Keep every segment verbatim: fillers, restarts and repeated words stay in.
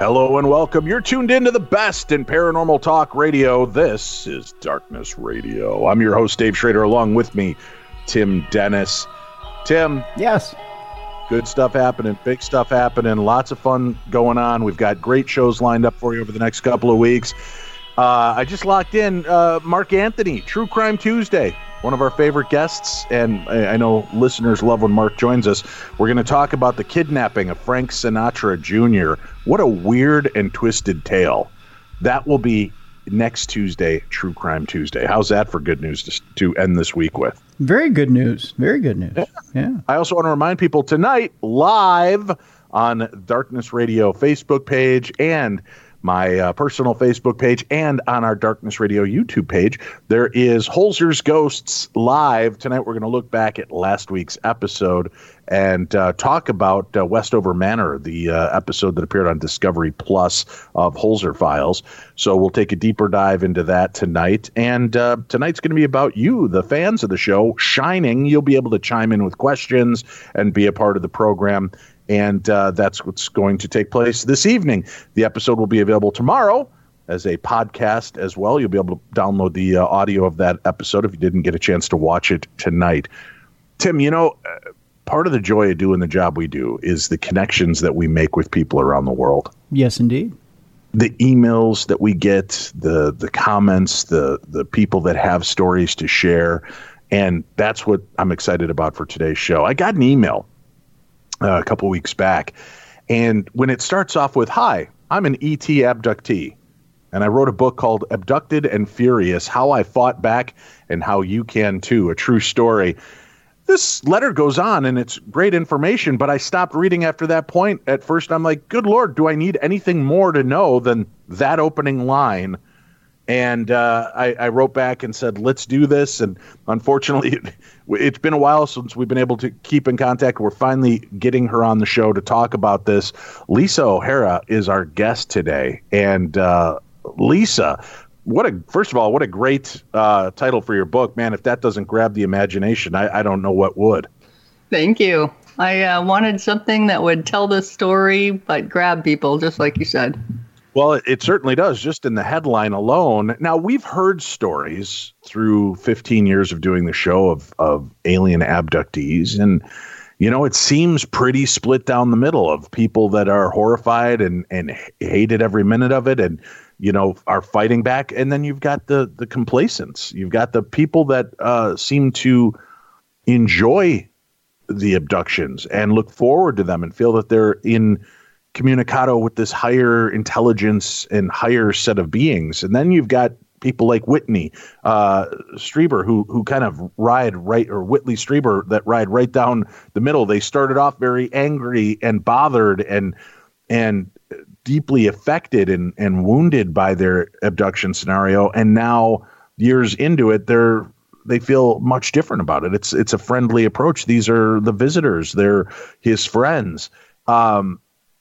Hello and welcome. You're tuned into the best in paranormal talk radio. This is Darkness Radio. I'm your host, Dave Schrader. Along with me, Tim Dennis. Tim. Yes. Good stuff happening. Big stuff happening. Lots of fun going on. We've got great shows lined up for you over the next couple of weeks. Uh, I just locked in uh, Mark Anthony, True Crime Tuesday, one of our favorite guests, and I, I know listeners love when Mark joins us. We're going to talk about the kidnapping of Frank Sinatra Junior What a weird and twisted tale. That will be next Tuesday, True Crime Tuesday. How's that for good news to, to end this week with? Very good news. Very good news. Yeah. yeah. I also want to remind people tonight, live on Darkness Radio Facebook page and my uh, personal Facebook page and on our Darkness Radio YouTube page, there is Holzer's Ghosts live. Tonight we're going to look back at last week's episode and uh, talk about uh, Westover Manor, the uh, episode that appeared on Discovery Plus of Holzer Files. So we'll take a deeper dive into that tonight. And uh, tonight's going to be about you, the fans of the show, shining. You'll be able to chime in with questions and be a part of the program. And uh, that's what's going to take place this evening. The episode will be available tomorrow as a podcast as well. You'll be able to download the uh, audio of that episode if you didn't get a chance to watch it tonight. Tim, you know, uh, part of the joy of doing the job we do is the connections that we make with people around the world. Yes, indeed. The emails that we get, the the comments, the the people that have stories to share. And that's what I'm excited about for today's show. I got an email Uh, a couple weeks back, and when it starts off with, "Hi, I'm an E T abductee, and I wrote a book called Abducted and Furious, How I Fought Back and How You Can Too, a True Story." This letter goes on, and it's great information, but I stopped reading after that point. At first, I'm like, good Lord, do I need anything more to know than that opening line? And uh, I, I wrote back and said, let's do this. And unfortunately, it, it's been a while since we've been able to keep in contact. We're finally getting her on the show to talk about this. Lisa O'Hara is our guest today. And uh, Lisa, what a first of all, what a great uh, title for your book. Man, if that doesn't grab the imagination, I, I don't know what would. Thank you. I uh, wanted something that would tell the story, but grab people, just like you said. Well, it, it certainly does, just in the headline alone. Now, we've heard stories through fifteen years of doing the show of, of alien abductees. And, you know, it seems pretty split down the middle of people that are horrified and, and hated every minute of it and, you know, are fighting back. And then you've got the, the complacents. You've got the people that uh, seem to enjoy the abductions and look forward to them and feel that they're in communicado with this higher intelligence and higher set of beings. And then you've got people like Whitney uh, Strieber who who kind of ride right, or Whitley Strieber, that ride right down the middle. They started off very angry and bothered and and deeply affected and, and wounded by their abduction scenario. And now years into it, they're they feel much different about it. It's it's a friendly approach. These are the visitors. They're his friends. Um,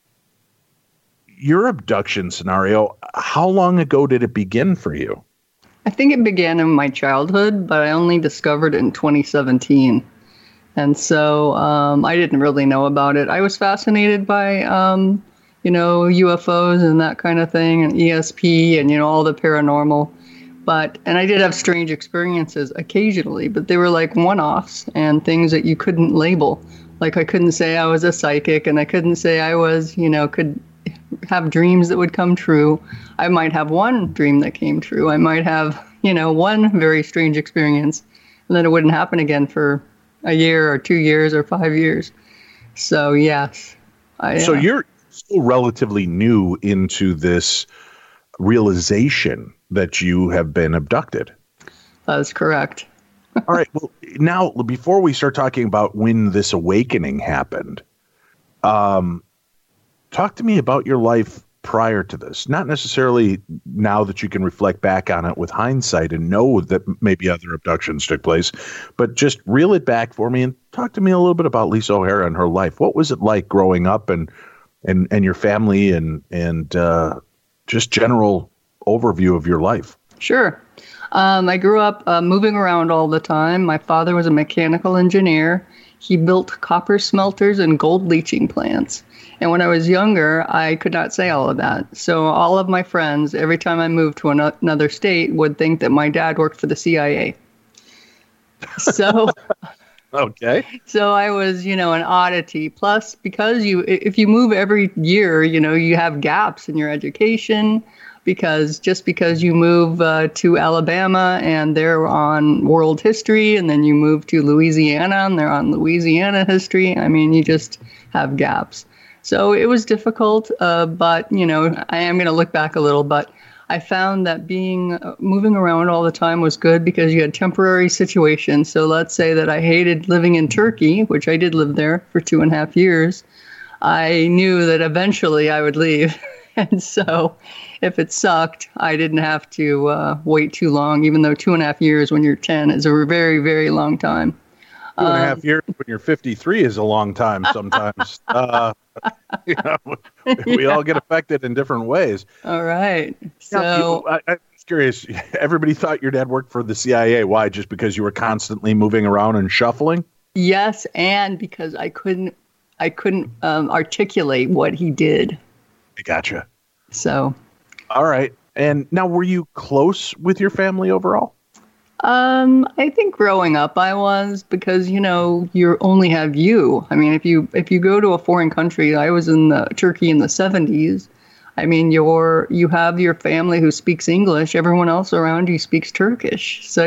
Your abduction scenario, how long ago did it begin for you? I think it began in my childhood, but I only discovered it in twenty seventeen. And so um, I didn't really know about it. I was fascinated by, um, you know, U F Os and that kind of thing, and E S P and, you know, all the paranormal. But, and I did have strange experiences occasionally, but they were like one-offs and things that you couldn't label. Like I couldn't say I was a psychic, and I couldn't say I was, you know, could have dreams that would come true. I might have one dream that came true. I might have, you know, one very strange experience, and then it wouldn't happen again for a year or two years or five years. So, yes. I, so uh, you're still relatively new into this realization that you have been abducted. That's correct. All right. Well, now, before we start talking about when this awakening happened, um, talk to me about your life prior to this. Not necessarily now that you can reflect back on it with hindsight and know that maybe other abductions took place, but just reel it back for me and talk to me a little bit about Lisa O'Hara and her life. What was it like growing up and and and your family and and uh, just general overview of your life? Sure. Um, I grew up uh, moving around all the time. My father was a mechanical engineer. he built copper smelters and gold leaching plants. And when I was younger, I could not say all of that. So all of my friends, every time I moved to an- another state, would think that my dad worked for the C I A. So, okay. So I was, you know, an oddity. Plus, because you, if you move every year, you know, you have gaps in your education. Because just because you move uh, to Alabama and they're on world history, and then you move to Louisiana and they're on Louisiana history, I mean, you just have gaps. So it was difficult, uh, but, you know, I am going to look back a little, but I found that being uh, moving around all the time was good because you had temporary situations. So let's say that I hated living in Turkey, which I did live there for two and a half years. I knew that eventually I would leave. And so if it sucked, I didn't have to uh, wait too long, even though two and a half years when you're ten is a very, very long time. Two and a half um, years when you're fifty-three is a long time sometimes. uh, you know, we yeah. all get affected in different ways. All right. So now, you, I, I'm curious. Everybody thought your dad worked for the C I A. Why? Just because you were constantly moving around and shuffling? Yes, and because I couldn't, I couldn't um, articulate what he did. I gotcha. So. All right. And now, were you close with your family overall? Um, I think growing up I was, because, you know, you only have you. I mean, if you if you go to a foreign country, I was in the, Turkey in the seventies. I mean, you're, you have your family who speaks English. Everyone else around you speaks Turkish. So,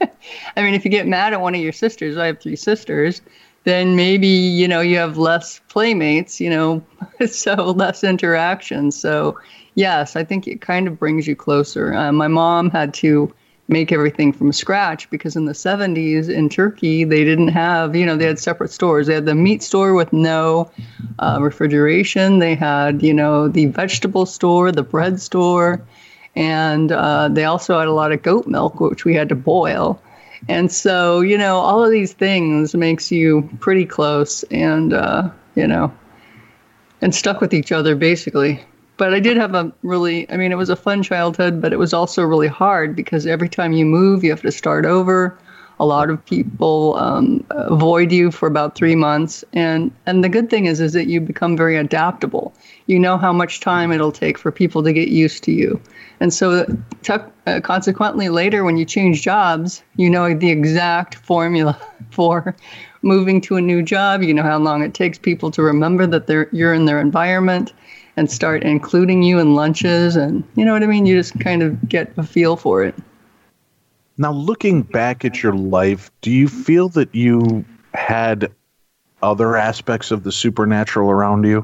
I mean, if you get mad at one of your sisters, I have three sisters, then maybe, you know, you have less playmates, you know, so less interaction. So, yes, I think it kind of brings you closer. Uh, my mom had to make everything from scratch because in the seventies in Turkey, they didn't have, you know, they had separate stores. They had the meat store with no uh, refrigeration. They had, you know, the vegetable store, the bread store, and uh, they also had a lot of goat milk, which we had to boil. And so, you know, all of these things makes you pretty close and, uh, you know, and stuck with each other, basically. But I did have a really, I mean, it was a fun childhood, but it was also really hard because every time you move, you have to start over. A lot of people um, avoid you for about three months. And, and the good thing is, is that you become very adaptable. You know how much time it'll take for people to get used to you. And so t- uh, consequently, later when you change jobs, you know the exact formula for moving to a new job. You know how long it takes people to remember that they're you're in their environment and start including you in lunches. And you know what I mean? You just kind of get a feel for it. Now, looking back at your life, do you feel that you had other aspects of the supernatural around you?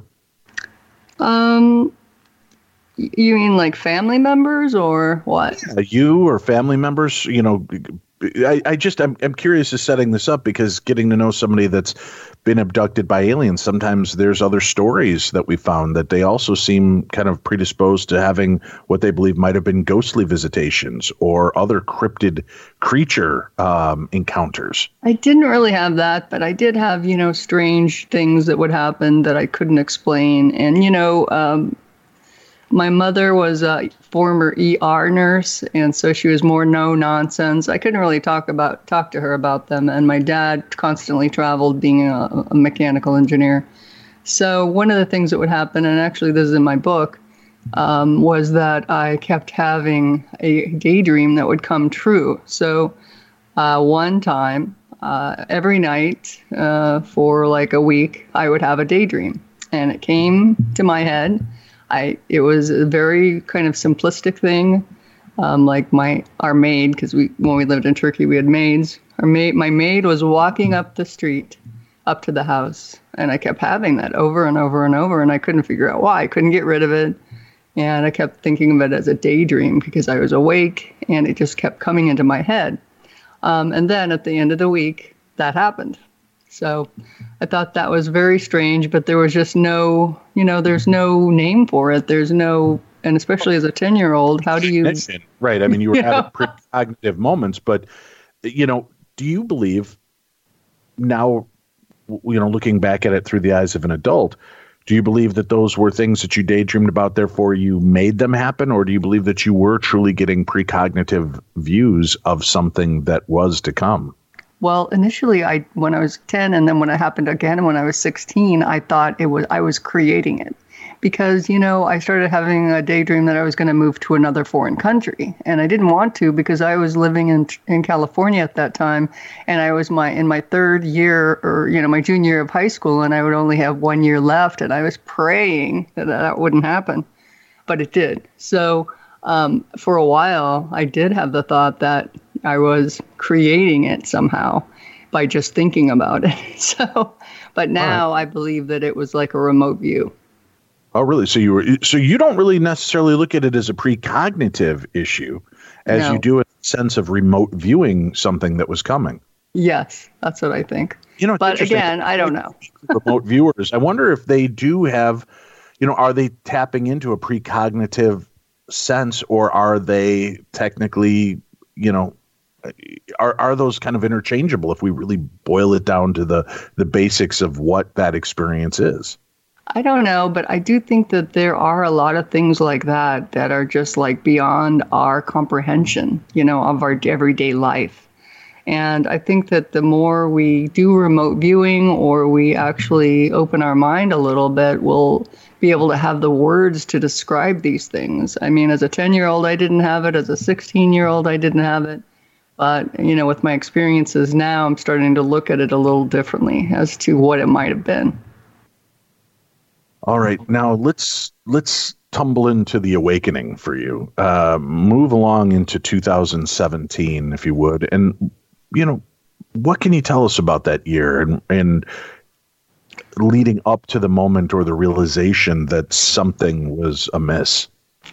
Um, you mean like family members or what? Yeah, you or family members, you know, I, I just, I'm, I'm curious to setting this up because getting to know somebody that's been abducted by aliens, sometimes there's other stories that we found that they also seem kind of predisposed to having what they believe might have been ghostly visitations or other cryptid creature um, encounters. I didn't really have that, but I did have, you know, strange things that would happen that I couldn't explain. And, you know, um, my mother was a former E R nurse, and so she was more no nonsense. I couldn't really talk about talk to her about them. And my dad constantly traveled, being a, a mechanical engineer. So one of the things that would happen, and actually this is in my book, um, was that I kept having a daydream that would come true. So uh, one time, uh, every night uh, for like a week, I would have a daydream, and it came to my head. I, it was a very kind of simplistic thing, um, like my our maid, because we when we lived in Turkey, we had maids. Our maid, my maid was walking up the street, up to the house, and I kept having that over and over and over, and I couldn't figure out why. I couldn't get rid of it, and I kept thinking of it as a daydream because I was awake, and it just kept coming into my head. Um, and then at the end of the week, that happened. So I thought that was very strange, but there was just no, you know, there's no name for it. There's no, and especially as a ten-year-old, how do you... Right. I mean, you were you having know? precognitive moments, but, you know, do you believe now, you know, looking back at it through the eyes of an adult, do you believe that those were things that you daydreamed about, therefore you made them happen? Or do you believe that you were truly getting precognitive views of something that was to come? Well, initially, I when I was ten, and then when it happened again when I was sixteen, I thought it was I was creating it, because you know I started having a daydream that I was going to move to another foreign country, and I didn't want to because I was living in in California at that time, and I was my in my third year or you know my junior year of high school, and I would only have one year left, and I was praying that that wouldn't happen, but it did. So um, for a while, I did have the thought that I was creating it somehow by just thinking about it. So, but now right. I believe that it was like a remote view. Oh, really? So you were, so you don't really necessarily look at it as a precognitive issue as no. you do a sense of remote viewing something that was coming. Yes, that's what I think. You know, but again, I don't know. Remote viewers, I wonder if they do have, you know, are they tapping into a precognitive sense, or are they technically, you know, Are are those kind of interchangeable if we really boil it down to the, the basics of what that experience is? I don't know, but I do think that there are a lot of things like that that are just like beyond our comprehension, you know, of our everyday life. And I think that the more we do remote viewing or we actually open our mind a little bit, we'll be able to have the words to describe these things. I mean, as a ten-year-old, I didn't have it. As a sixteen-year-old, I didn't have it. But, you know, with my experiences now, I'm starting to look at it a little differently as to what it might have been. All right. Now let's let's tumble into the awakening for you. Uh, move along into two thousand seventeen, if you would. And, you know, what can you tell us about that year and, and leading up to the moment or the realization that something was amiss?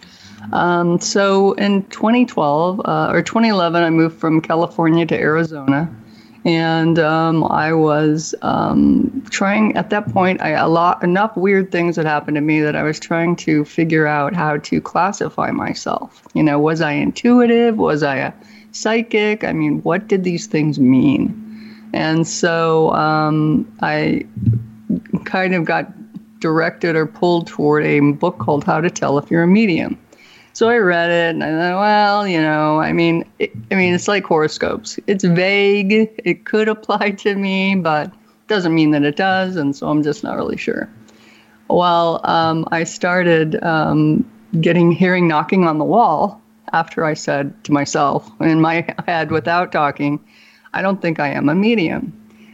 Um, so in twenty twelve uh, or twenty eleven, I moved from California to Arizona, and um, I was um, trying at that point. I a lot enough weird things had happened to me that I was trying to figure out how to classify myself. You know, was I intuitive? Was I a psychic? I mean, what did these things mean? And so um, I kind of got directed or pulled toward a book called How to Tell If You're a Medium. So I read it and I thought, well, you know, I mean, it, I mean, it's like horoscopes. It's vague. It could apply to me, but doesn't mean that it does. And so I'm just not really sure. Well, um, I started um, getting hearing knocking on the wall after I said to myself in my head without talking, I don't think I am a medium.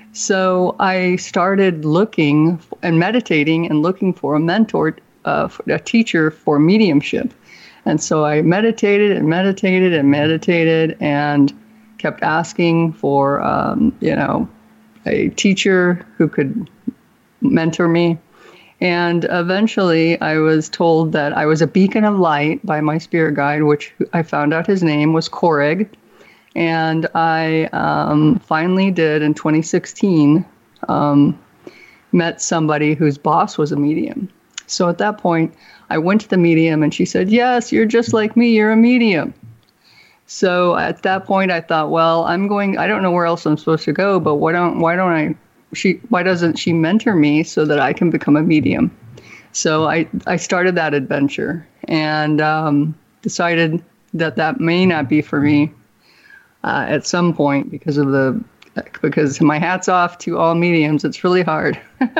So I started looking and meditating and looking for a mentor, uh, a teacher for mediumship. And so I meditated and meditated and meditated and kept asking for, um, you know, a teacher who could mentor me. And eventually I was told that I was a beacon of light by my spirit guide, which I found out his name was Koreg. And I um, finally did in twenty sixteen, um, met somebody whose boss was a medium. So at that point, I went to the medium and she said, yes, you're just like me. You're a medium. So at that point, I thought, well, I'm going, I don't know where else I'm supposed to go, but why don't, why don't I, she, why doesn't she mentor me so that I can become a medium? So I, I started that adventure and um, decided that that may not be for me uh, at some point because of the, because my hat's off to all mediums. It's really hard.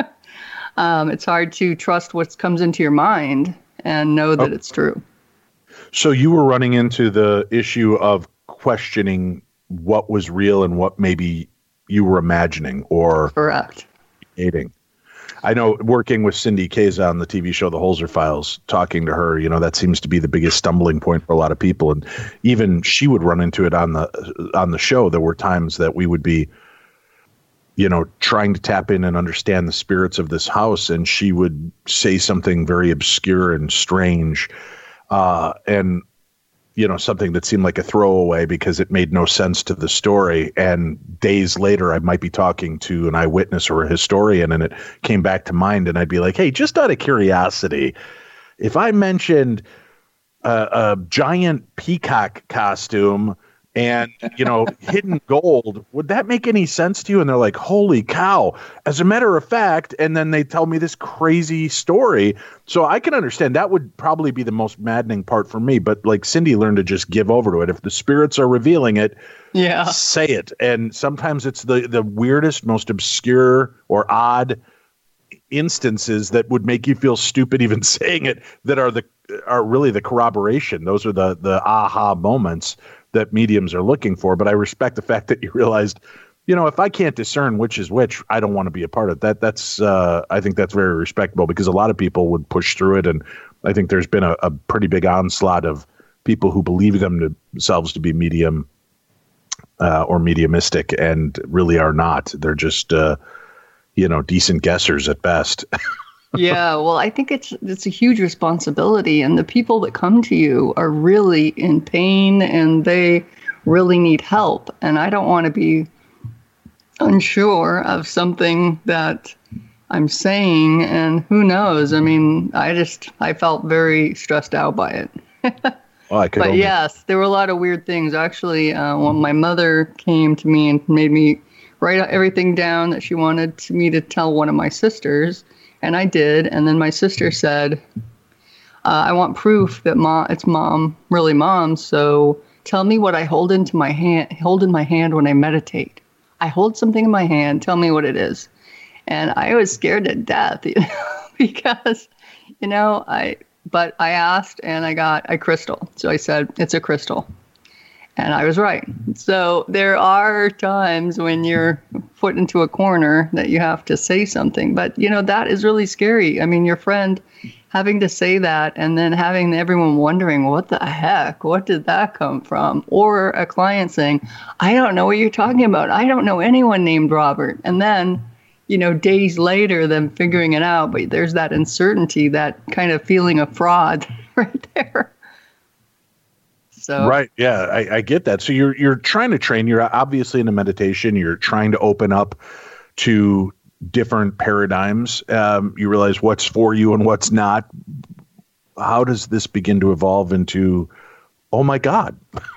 Um, it's hard to trust what comes into your mind and know that oh. it's true. So you were running into the issue of questioning what was real and what maybe you were imagining or correct. Creating. I know working with Cindy Kaza on the T V show The Holzer Files, talking to her, you know, that seems to be the biggest stumbling point for a lot of people. And even she would run into it on the on the show. There were times that we would be, you know, trying to tap in and understand the spirits of this house. And she would say something very obscure and strange. Uh, and, you know, something that seemed like a throwaway because it made no sense to the story. And days later, I might be talking to an eyewitness or a historian and it came back to mind. And I'd be like, hey, just out of curiosity, if I mentioned a, a giant peacock costume and, you know, hidden gold. Would that make any sense to you? And they're like, holy cow. As a matter of fact, and then they tell me this crazy story. So I can understand that would probably be the most maddening part for me. But like Cindy learned to just give over to it. If the spirits are revealing it, yeah, say it. And sometimes it's the, the weirdest, most obscure or odd instances that would make you feel stupid even saying it that are the are really the corroboration. Those are the the aha moments that mediums are looking for. But I respect the fact that you realized, you know, if I can't discern which is which, I don't want to be a part of that. That's uh, I think that's very respectable, because a lot of people would push through it. And I think there's been a, a pretty big onslaught of people who believe them themselves to be medium uh, or mediumistic and really are not. They're just, uh, you know, decent guessers at best. Yeah, well, I think it's it's a huge responsibility, and the people that come to you are really in pain and they really need help. And I don't want to be unsure of something that I'm saying, and who knows? I mean, I just I felt very stressed out by it. Well, I could but only... yes, there were a lot of weird things. Actually, uh, when my mother came to me and made me write everything down that she wanted to me to tell one of my sisters. And I did. And then my sister said, uh, I want proof that mom, it's mom, really mom. So tell me what I hold into my hand, hold in my hand when I meditate. I hold something in my hand. Tell me what it is. And I was scared to death, you know, because, you know, I, but I asked and I got a crystal. So I said, it's a crystal. And I was right. So there are times when you're put into a corner that you have to say something. But, you know, that is really scary. I mean, your friend having to say that and then having everyone wondering, what the heck? What did that come from? Or a client saying, I don't know what you're talking about. I don't know anyone named Robert. And then, you know, days later, them figuring it out. But there's that uncertainty, that kind of feeling of fraud right there. So. Right. Yeah, I, I get that. So you're you're trying to train. You're obviously in a meditation. You're trying to open up to different paradigms. Um, you realize what's for you and what's not. How does this begin to evolve into, oh, my God?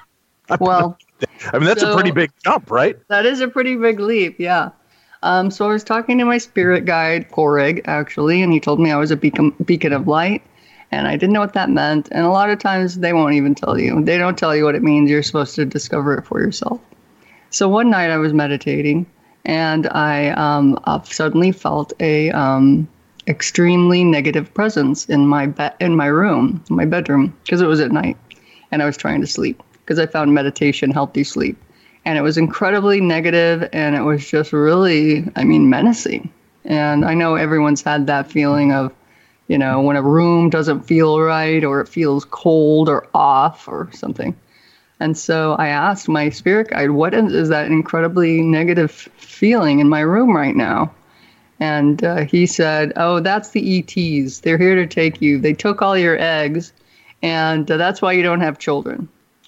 Well, I mean, that's so, a pretty big jump, right? That is a pretty big leap. Yeah. Um, so I was talking to my spirit guide, Korrig, actually, and he told me I was a beacon, beacon of light. And I didn't know what that meant. And a lot of times they won't even tell you. They don't tell you what it means. You're supposed to discover it for yourself. So one night I was meditating, and I um, suddenly felt a um, extremely negative presence in my be- in my room, my bedroom, because it was at night, and I was trying to sleep because I found meditation helped you sleep. And it was incredibly negative, and it was just really, I mean, menacing. And I know everyone's had that feeling of, you know, when a room doesn't feel right or it feels cold or off or something. And so I asked my spirit guide, what is, is that incredibly negative feeling in my room right now? And uh, he said, oh, that's the E Ts. They're here to take you. They took all your eggs, and uh, that's why you don't have children.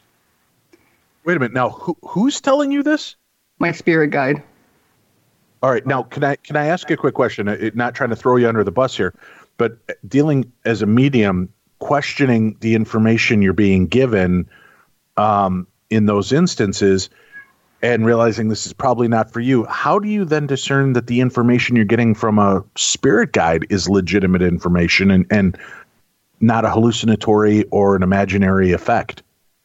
Wait a minute. Now, who, who's telling you this? My spirit guide. All right. Now, can I can I ask a quick question? It, not trying to throw you under the bus here. But dealing as a medium, questioning the information you're being given um, in those instances and realizing this is probably not for you, how do you then discern that the information you're getting from a spirit guide is legitimate information and, and not a hallucinatory or an imaginary effect?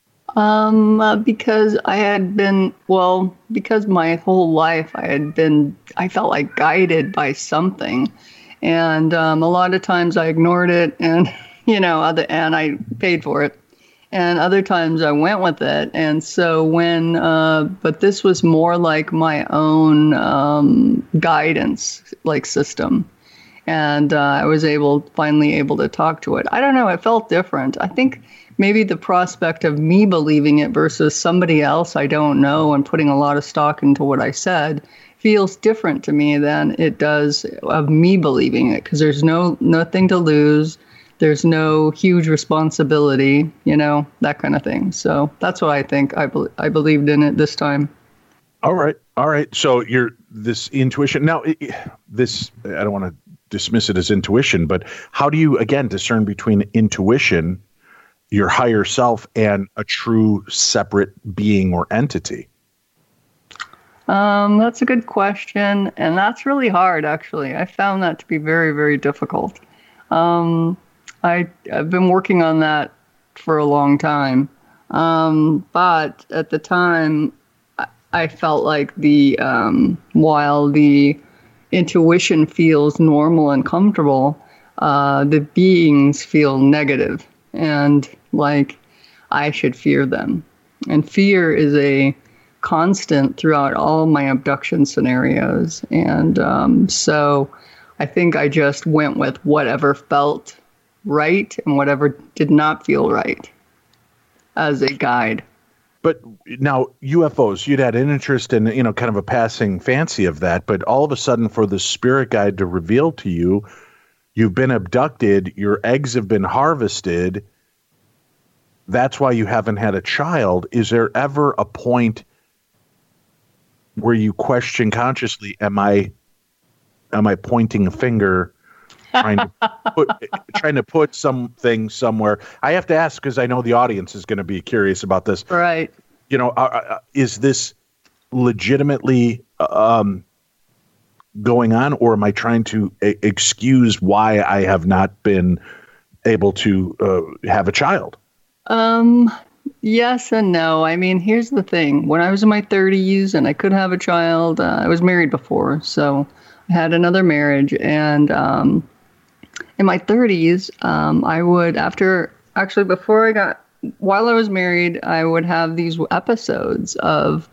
Um, uh, because I had been, well, because my whole life I had been, I felt like guided by something. And um, a lot of times I ignored it, and you know, other and I paid for it. And other times I went with it. And so when, uh, but this was more like my own um, guidance, like system. And uh, I was able, finally able to talk to it. I don't know. It felt different. I think maybe the prospect of me believing it versus somebody else I don't know and putting a lot of stock into what I said feels different to me than it does of me believing it, because there's no nothing to lose. There's no huge responsibility, you know, that kind of thing. So that's what I think. I, be- I believed in it this time. All right. All right. So you're this intuition. Now, it, this, I don't want to dismiss it as intuition, but how do you, again, discern between intuition your higher self and a true separate being or entity? Um, that's a good question, and that's really hard, actually. I found that to be very, very difficult. Um, I, I've been working on that for a long time, um, but at the time, I, I felt like the um, while the intuition feels normal and comfortable, uh, the beings feel negative, and like I should fear them. And fear is a constant throughout all my abduction scenarios. And um, so I think I just went with whatever felt right and whatever did not feel right as a guide. But now U F Os, you'd had an interest in, you know, kind of a passing fancy of that, but all of a sudden for the spirit guide to reveal to you, you've been abducted, your eggs have been harvested, that's why you haven't had a child. Is there ever a point where you question consciously, am I am I pointing a finger, trying to put trying to put something somewhere? I have to ask because I know the audience is going to be curious about this. Right. You know, uh, is this legitimately um, going on, or am I trying to a- excuse why I have not been able to uh, have a child? Um, yes and no. I mean, here's the thing. When I was in my thirties and I could have a child, uh, I was married before, so I had another marriage. And um, in my thirties, um, I would, after, actually before I got, while I was married, I would have these episodes of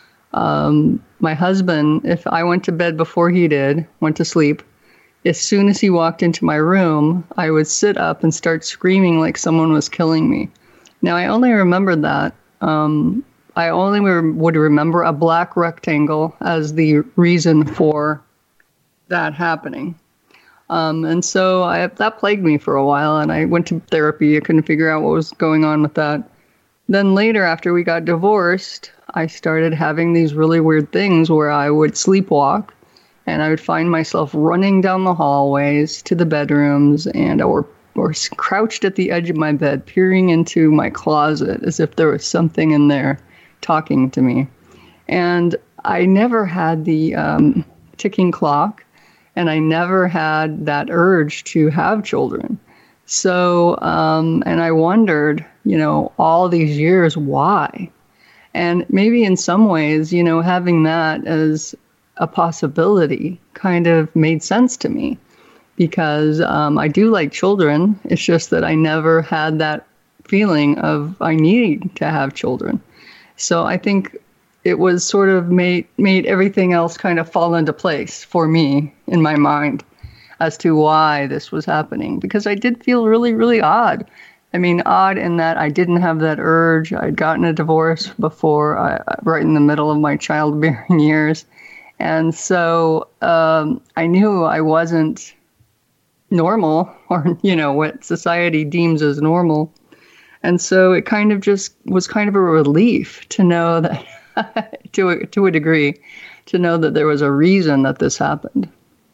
um, my husband, if I went to bed before he did, went to sleep, as soon as he walked into my room, I would sit up and start screaming like someone was killing me. Now, I only remembered that. Um, I only re- would remember a black rectangle as the reason for that happening. Um, and so I, that plagued me for a while, and I went to therapy. I couldn't figure out what was going on with that. Then later, after we got divorced, I started having these really weird things where I would sleepwalk, and I would find myself running down the hallways to the bedrooms, and or or crouched at the edge of my bed, peering into my closet as if there was something in there talking to me. And I never had the um, ticking clock, and I never had that urge to have children. So, um, and I wondered, you know, all these years, why? And maybe in some ways, you know, having that as a possibility kind of made sense to me. Because um, I do like children. It's just that I never had that feeling of I need to have children. So I think it was sort of made made everything else kind of fall into place for me in my mind as to why this was happening. Because I did feel really, really odd. I mean, odd in that I didn't have that urge. I'd gotten a divorce before, I, right in the middle of my childbearing years. And so um, I knew I wasn't normal, or, you know, what society deems as normal. And so it kind of just was kind of a relief to know that, to a, to a degree, to know that there was a reason that this happened.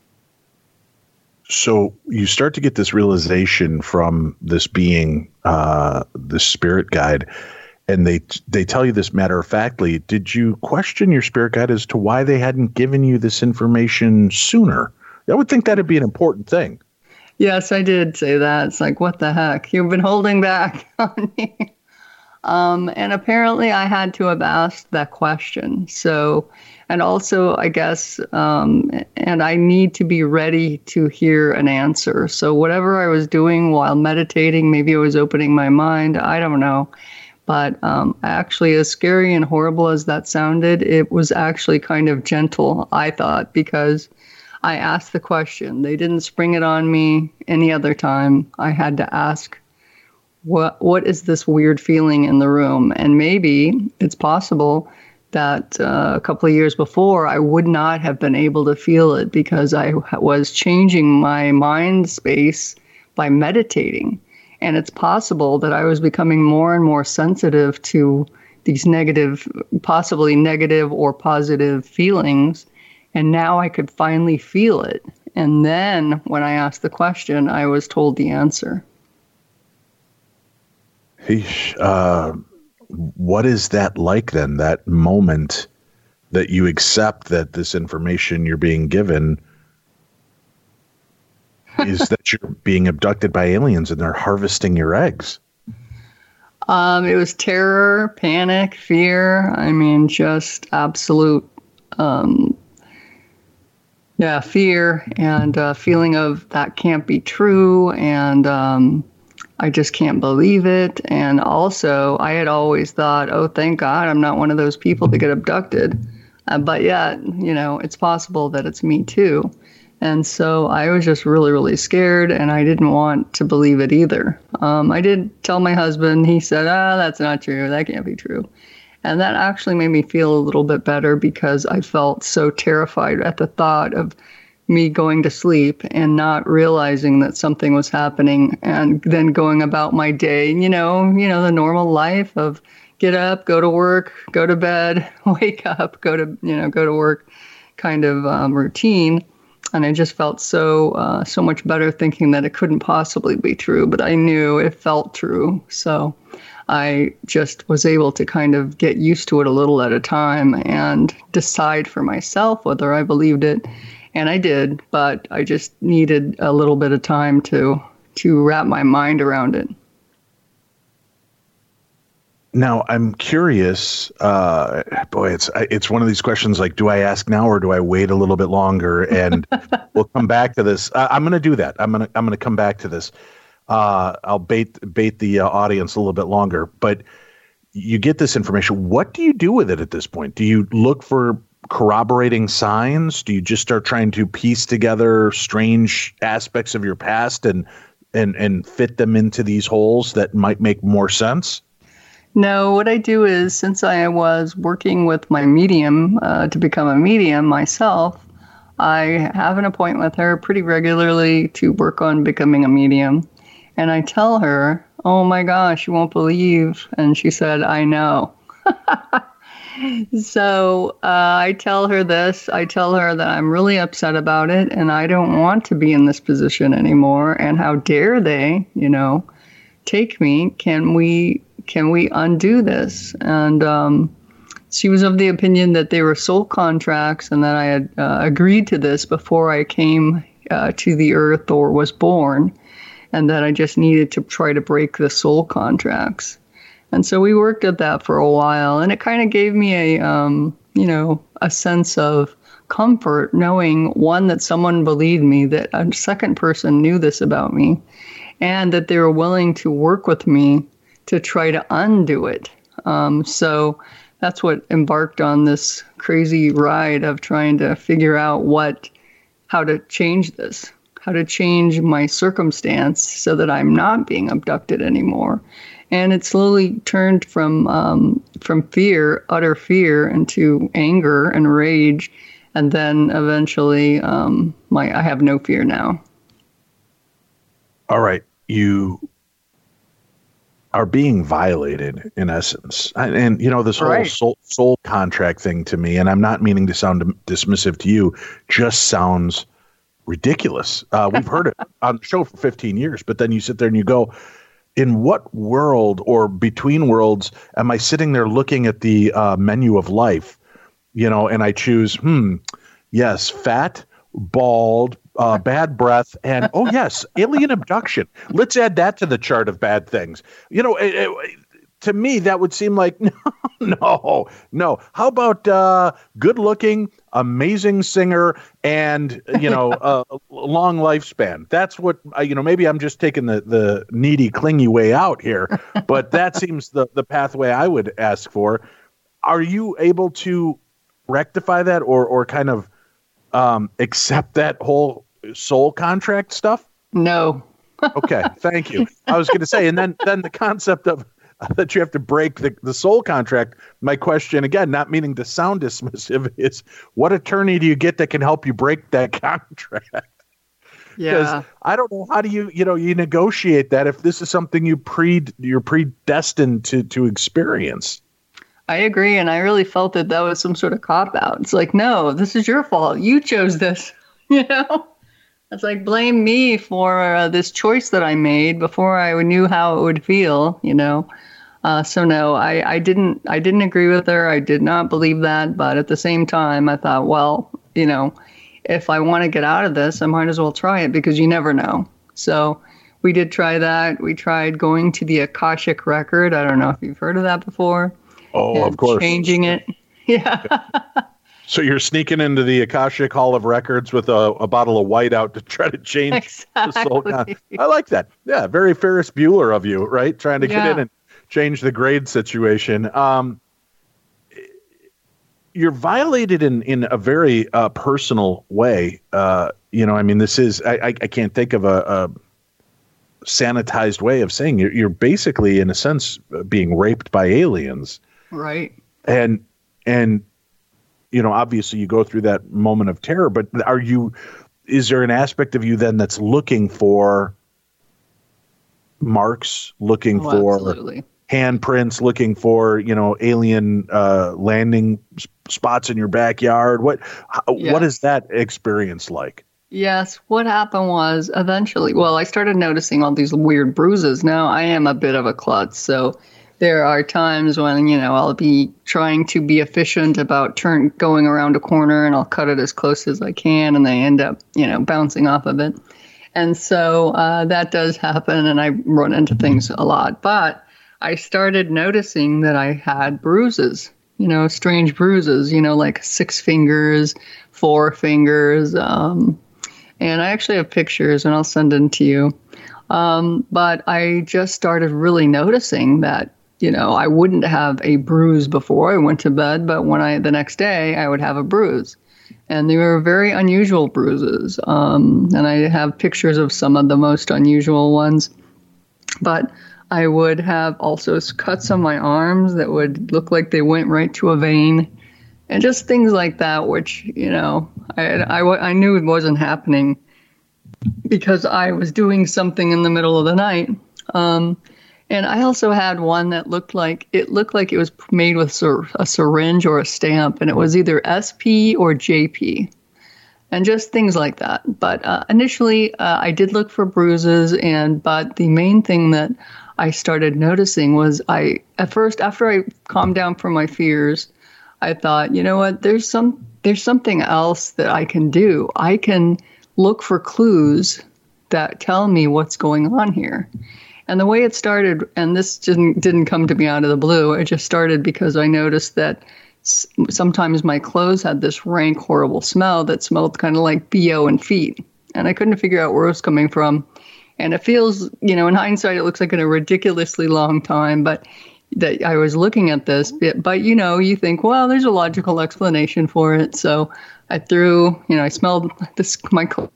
So you start to get this realization from this being, uh, the spirit guide, and they they tell you this matter of factly. Did you question your spirit guide as to why they hadn't given you this information sooner? I would think that'd be an important thing. Yes, I did say that. It's like, what the heck? You've been holding back on me. Um, and apparently I had to have asked that question. So, and also, I guess, um, and I need to be ready to hear an answer. So whatever I was doing while meditating, maybe I was opening my mind. I don't know. But um, actually, as scary and horrible as that sounded, it was actually kind of gentle, I thought, because I asked the question. They didn't spring it on me any other time. I had to ask, what what is this weird feeling in the room? And maybe it's possible that uh, a couple of years before, I would not have been able to feel it because I was changing my mind space by meditating. And it's possible that I was becoming more and more sensitive to these negative, possibly negative or positive feelings. And now I could finally feel it. And then when I asked the question, I was told the answer. Eesh, uh, what is that like then? That moment that you accept that this information you're being given is that you're being abducted by aliens and they're harvesting your eggs? Um, it was terror, panic, fear. I mean, just absolute, um, yeah, fear and uh, feeling of that can't be true. And um, I just can't believe it. And also, I had always thought, oh, thank God I'm not one of those people that get abducted. Uh, but yet, you know, it's possible that it's me too. And so I was just really, really scared, and I didn't want to believe it either. Um, I did tell my husband. He said, ah, that's not true. That can't be true. And that actually made me feel a little bit better because I felt so terrified at the thought of me going to sleep and not realizing that something was happening and then going about my day, you know, you know, the normal life of get up, go to work, go to bed, wake up, go to, you know, go to work kind of um, routine. And I just felt so uh, so much better thinking that it couldn't possibly be true, but I knew it felt true. So I just was able to kind of get used to it a little at a time and decide for myself whether I believed it. And I did, but I just needed a little bit of time to to wrap my mind around it. Now, I'm curious, uh, boy, it's it's one of these questions like, do I ask now or do I wait a little bit longer? And we'll come back to this. Uh, I'm going to do that. I'm going to I'm going to come back to this. Uh, I'll bait bait the uh, audience a little bit longer. But you get this information. What do you do with it at this point? Do you look for corroborating signs? Do you just start trying to piece together strange aspects of your past and and and fit them into these holes that might make more sense? No, what I do is, since I was working with my medium uh, to become a medium myself, I have an appointment with her pretty regularly to work on becoming a medium. And I tell her, oh my gosh, you won't believe. And she said, I know. So uh, I tell her this. I tell her that I'm really upset about it and I don't want to be in this position anymore. And how dare they, you know, take me? Can we... Can we undo this? And um, she was of the opinion that they were soul contracts and that I had uh, agreed to this before I came uh, to the earth or was born, and that I just needed to try to break the soul contracts. And so we worked at that for a while, and it kind of gave me a, um, you know, a sense of comfort knowing, one, that someone believed me, that a second person knew this about me, and that they were willing to work with me to try to undo it. Um, so that's what embarked on this crazy ride of trying to figure out what, how to change this, how to change my circumstance so that I'm not being abducted anymore. And it slowly turned from um, from fear, utter fear, into anger and rage, and then eventually, um, my I have no fear now. All right, you are being violated in essence. And, and you know, this whole right. soul, soul contract thing to me, and I'm not meaning to sound dismissive to you, just sounds ridiculous. Uh, we've heard it on the show for fifteen years, but then you sit there and you go, in what world or between worlds am I sitting there looking at the uh, menu of life, you know, and I choose, hmm, yes, fat, bald, Uh, bad breath, and oh yes, alien abduction. Let's add that to the chart of bad things. You know, it, it, to me, that would seem like no, no, no. How about uh, good-looking, amazing singer, and you know, a uh, long lifespan? That's what uh, you know. Maybe I'm just taking the the needy, clingy way out here, but that seems the the pathway I would ask for. Are you able to rectify that, or or kind of um, accept that whole soul contract stuff? No. Okay, thank you. I was going to say, and then then the concept of uh, that you have to break the, the soul contract. My question, again, not meaning to sound dismissive, is what attorney do you get that can help you break that contract? Yeah. I don't know, how do you, you know, you negotiate that if this is something you pre you're predestined to to experience? I agree, and I really felt that that was some sort of cop out. It's like, no, this is your fault. You chose this, you know? It's like blame me for uh, this choice that I made before I knew how it would feel, you know. Uh, so no, I, I didn't I didn't agree with her. I did not believe that, but at the same time, I thought, well, you know, if I want to get out of this, I might as well try it because you never know. So we did try that. We tried going to the Akashic record. I don't know if you've heard of that before. Oh, of course. Changing it. Yeah. So you're sneaking into the Akashic Hall of Records with a, a bottle of white out to try to change exactly. the soul. Yeah, I like that. Yeah, very Ferris Bueller of you, right? Trying to get yeah. in and change the grade situation. Um, you're violated in, in a very uh, personal way. Uh, you know, I mean, this is, I, I, I can't think of a, a sanitized way of saying you're, you're basically, in a sense, being raped by aliens. Right. And, and, you know, obviously you go through that moment of terror, but are you, is there an aspect of you then that's looking for marks, looking oh, for absolutely. handprints, looking for, you know, alien uh, landing spots in your backyard? What, how, yeah. what is that experience like? Yes. What happened was eventually, well, I started noticing all these weird bruises. Now I am a bit of a klutz, so there are times when, you know, I'll be trying to be efficient about turn going around a corner and I'll cut it as close as I can and they end up, you know, bouncing off of it. And so uh, that does happen and I run into things a lot. But I started noticing that I had bruises, you know, strange bruises, you know, like six fingers, four fingers. Um, and I actually have pictures and I'll send them to you. Um, but I just started really noticing that, you know, I wouldn't have a bruise before I went to bed, but when I, the next day, I would have a bruise. And they were very unusual bruises. Um, and I have pictures of some of the most unusual ones. But I would have also cuts on my arms that would look like they went right to a vein. And just things like that, which, you know, I, I, I knew it wasn't happening because I was doing something in the middle of the night. Um, And I also had one that looked like it looked like it was made with ser- a syringe or a stamp, and it was either S P or J P, and just things like that. But uh, initially, uh, I did look for bruises, and but the main thing that I started noticing was I at first after I calmed down from my fears, I thought, you know what, there's some there's something else that I can do. I can look for clues that tell me what's going on here. And the way it started, and this didn't didn't come to me out of the blue, it just started because I noticed that s- sometimes my clothes had this rank, horrible smell that smelled kind of like B O and feet. And I couldn't figure out where it was coming from. And it feels, you know, in hindsight, it looks like in a ridiculously long time, but that I was looking at this. But, but, you know, you think, well, there's a logical explanation for it. So I threw, you know, I smelled this my clothes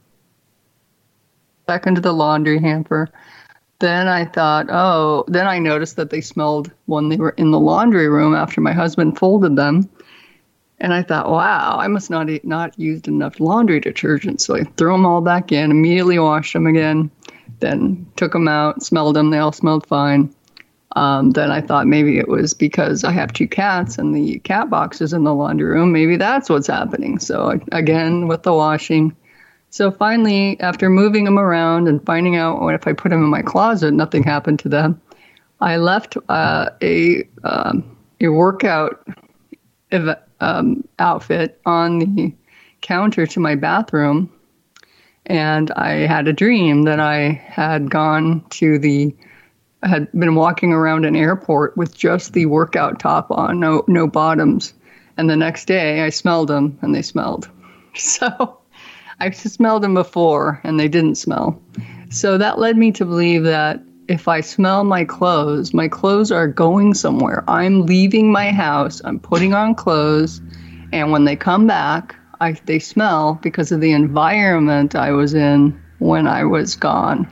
back into the laundry hamper. Then I thought, oh, then I noticed that they smelled when they were in the laundry room after my husband folded them. And I thought, wow, I must not not used enough laundry detergent. So I threw them all back in, immediately washed them again, then took them out, smelled them. They all smelled fine. Um, then I thought maybe it was because I have two cats and the cat box is in the laundry room. Maybe that's what's happening. So again, with the washing. So finally, after moving them around and finding out what if I put them in my closet, nothing happened to them, I left uh, a um, a workout ev- um, outfit on the counter to my bathroom, and I had a dream that I had gone to the, I had been walking around an airport with just the workout top on, no no bottoms, and the next day I smelled them and they smelled. So I smelled them before and they didn't smell. So that led me to believe that if I smell my clothes, my clothes are going somewhere. I'm leaving my house, I'm putting on clothes, and when they come back, I, they smell because of the environment I was in when I was gone.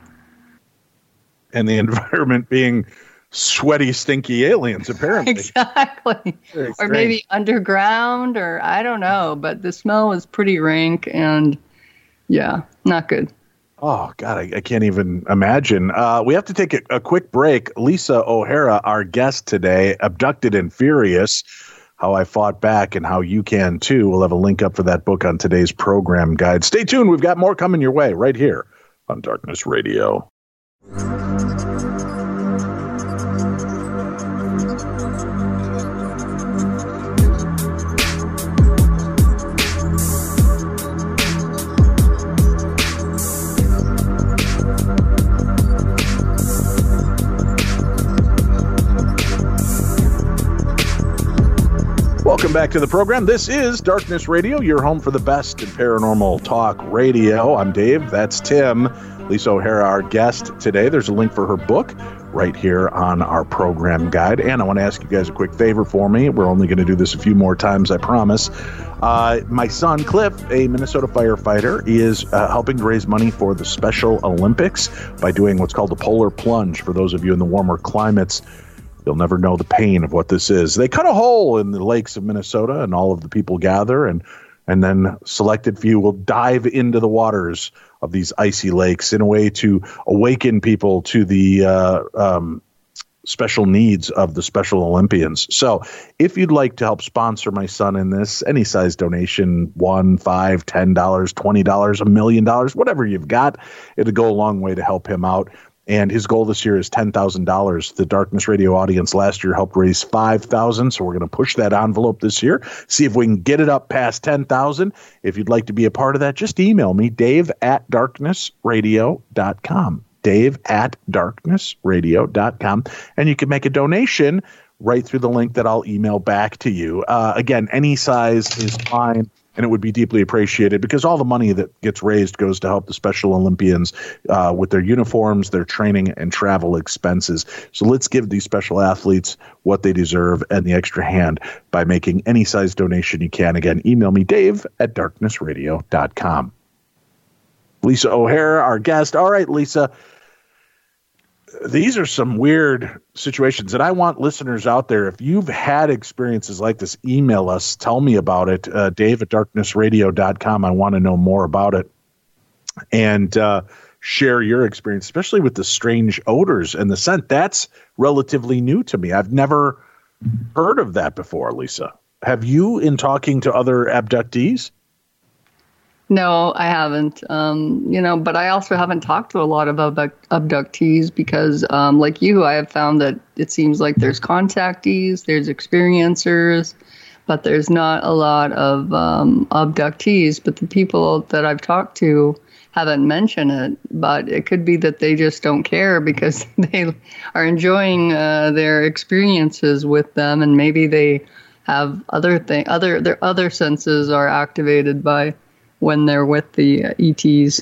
And the environment being sweaty, stinky aliens, apparently. Exactly. Or maybe underground, or I don't know, but the smell was pretty rank and yeah, not good. Oh, God, I, I can't even imagine. Uh, we have to take a, a quick break. Lisa O'Hara, our guest today, Abducted and Furious. how I fought back and how you can too. We'll have a link up for that book on today's program guide. Stay tuned. We've got more coming your way right here on Darkness Radio. Welcome back to the program. This is Darkness Radio, your home for the best in paranormal talk radio. I'm Dave. That's Tim. Lisa O'Hara, our guest today. There's a link for her book right here on our program guide. And I want to ask you guys a quick favor for me. We're only going to do this a few more times, I promise. Uh, my son, Cliff, a Minnesota firefighter, is uh, helping to raise money for the Special Olympics by doing what's called the polar plunge. For those of you in the warmer climates, you'll never know the pain of what this is. They cut a hole in the lakes of Minnesota, and all of the people gather, and and then selected few will dive into the waters of these icy lakes in a way to awaken people to the uh, um, special needs of the Special Olympians. So if you'd like to help sponsor my son in this, any size donation, one, five, ten dollars, twenty dollars, a million dollars, whatever you've got, it'll go a long way to help him out. And his goal this year is ten thousand dollars. The Darkness Radio audience last year helped raise five thousand dollars, so we're going to push that envelope this year, see if we can get it up past ten thousand dollars. If you'd like to be a part of that, just email me, dave at darkness radio dot com, dave at darkness radio dot com, and you can make a donation right through the link that I'll email back to you. Uh, again, any size is fine. And it would be deeply appreciated because all the money that gets raised goes to help the Special Olympians uh, with their uniforms, their training, and travel expenses. So let's give these special athletes what they deserve and the extra hand by making any size donation you can. Again, email me, Dave at darkness radio dot com. Lisa O'Hara, our guest. All right, Lisa. These are some weird situations, and I want listeners out there, if you've had experiences like this, email us, tell me about it, uh, dave at darkness radio dot com. I want to know more about it, and uh, share your experience, especially with the strange odors and the scent. That's relatively new to me. I've never heard of that before, Lisa. Have you, in talking to other abductees? No, I haven't. Um, you know, but I also haven't talked to a lot of abduct- abductees because, um, like you, I have found that it seems like there's contactees, there's experiencers, but there's not a lot of um, abductees. But the people that I've talked to haven't mentioned it. But it could be that they just don't care because they are enjoying uh, their experiences with them, and maybe they have other thing, other their other senses are activated by when they're with the uh, E Ts.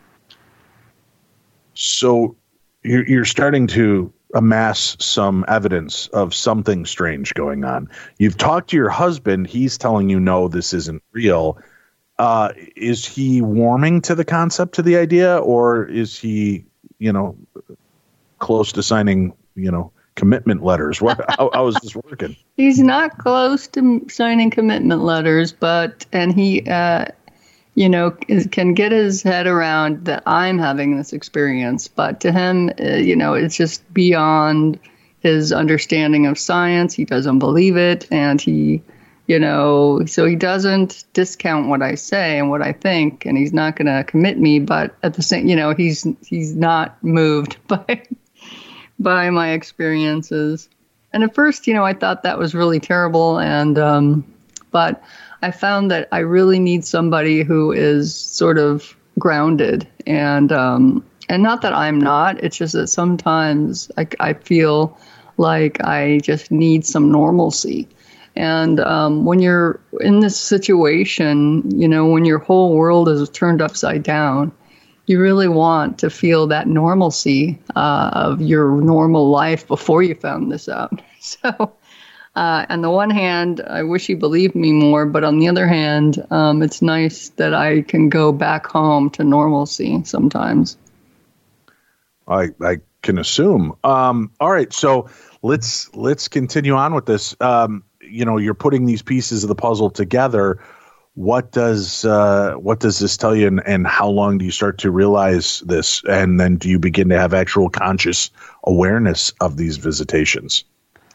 So you're, you're starting to amass some evidence of something strange going on. You've talked to your husband. He's telling you, no, this isn't real. Uh, is he warming to the concept, to the idea, or is he, you know, close to signing, you know, commitment letters? What, how, how is this working? He's not close to signing commitment letters, but, and he, uh, you know, can get his head around that I'm having this experience. But to him, uh, you know, it's just beyond his understanding of science. He doesn't believe it. And he, you know, so he doesn't discount what I say and what I think. And he's not going to commit me. But at the same, you know, he's he's not moved by by my experiences. And at first, you know, I thought that was really terrible. And um, but I found that I really need somebody who is sort of grounded, and um, and not that I'm not. It's just that sometimes I, I feel like I just need some normalcy. And um, when you're in this situation, you know, when your whole world is turned upside down, you really want to feel that normalcy uh, of your normal life before you found this out. So. Uh, on the one hand, I wish he believed me more, but on the other hand, um, it's nice that I can go back home to normalcy sometimes. I I can assume. Um, all right, so let's let's continue on with this. Um, you know, you're putting these pieces of the puzzle together. What does uh, what does this tell you, and, and how long do you start to realize this, and then do you begin to have actual conscious awareness of these visitations?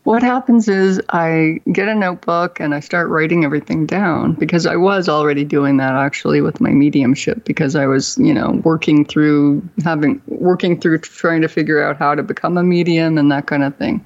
what happens is I get a notebook and I start writing everything down, because I was already doing that actually with my mediumship, because I was, you know, working through having working through trying to figure out how to become a medium and that kind of thing.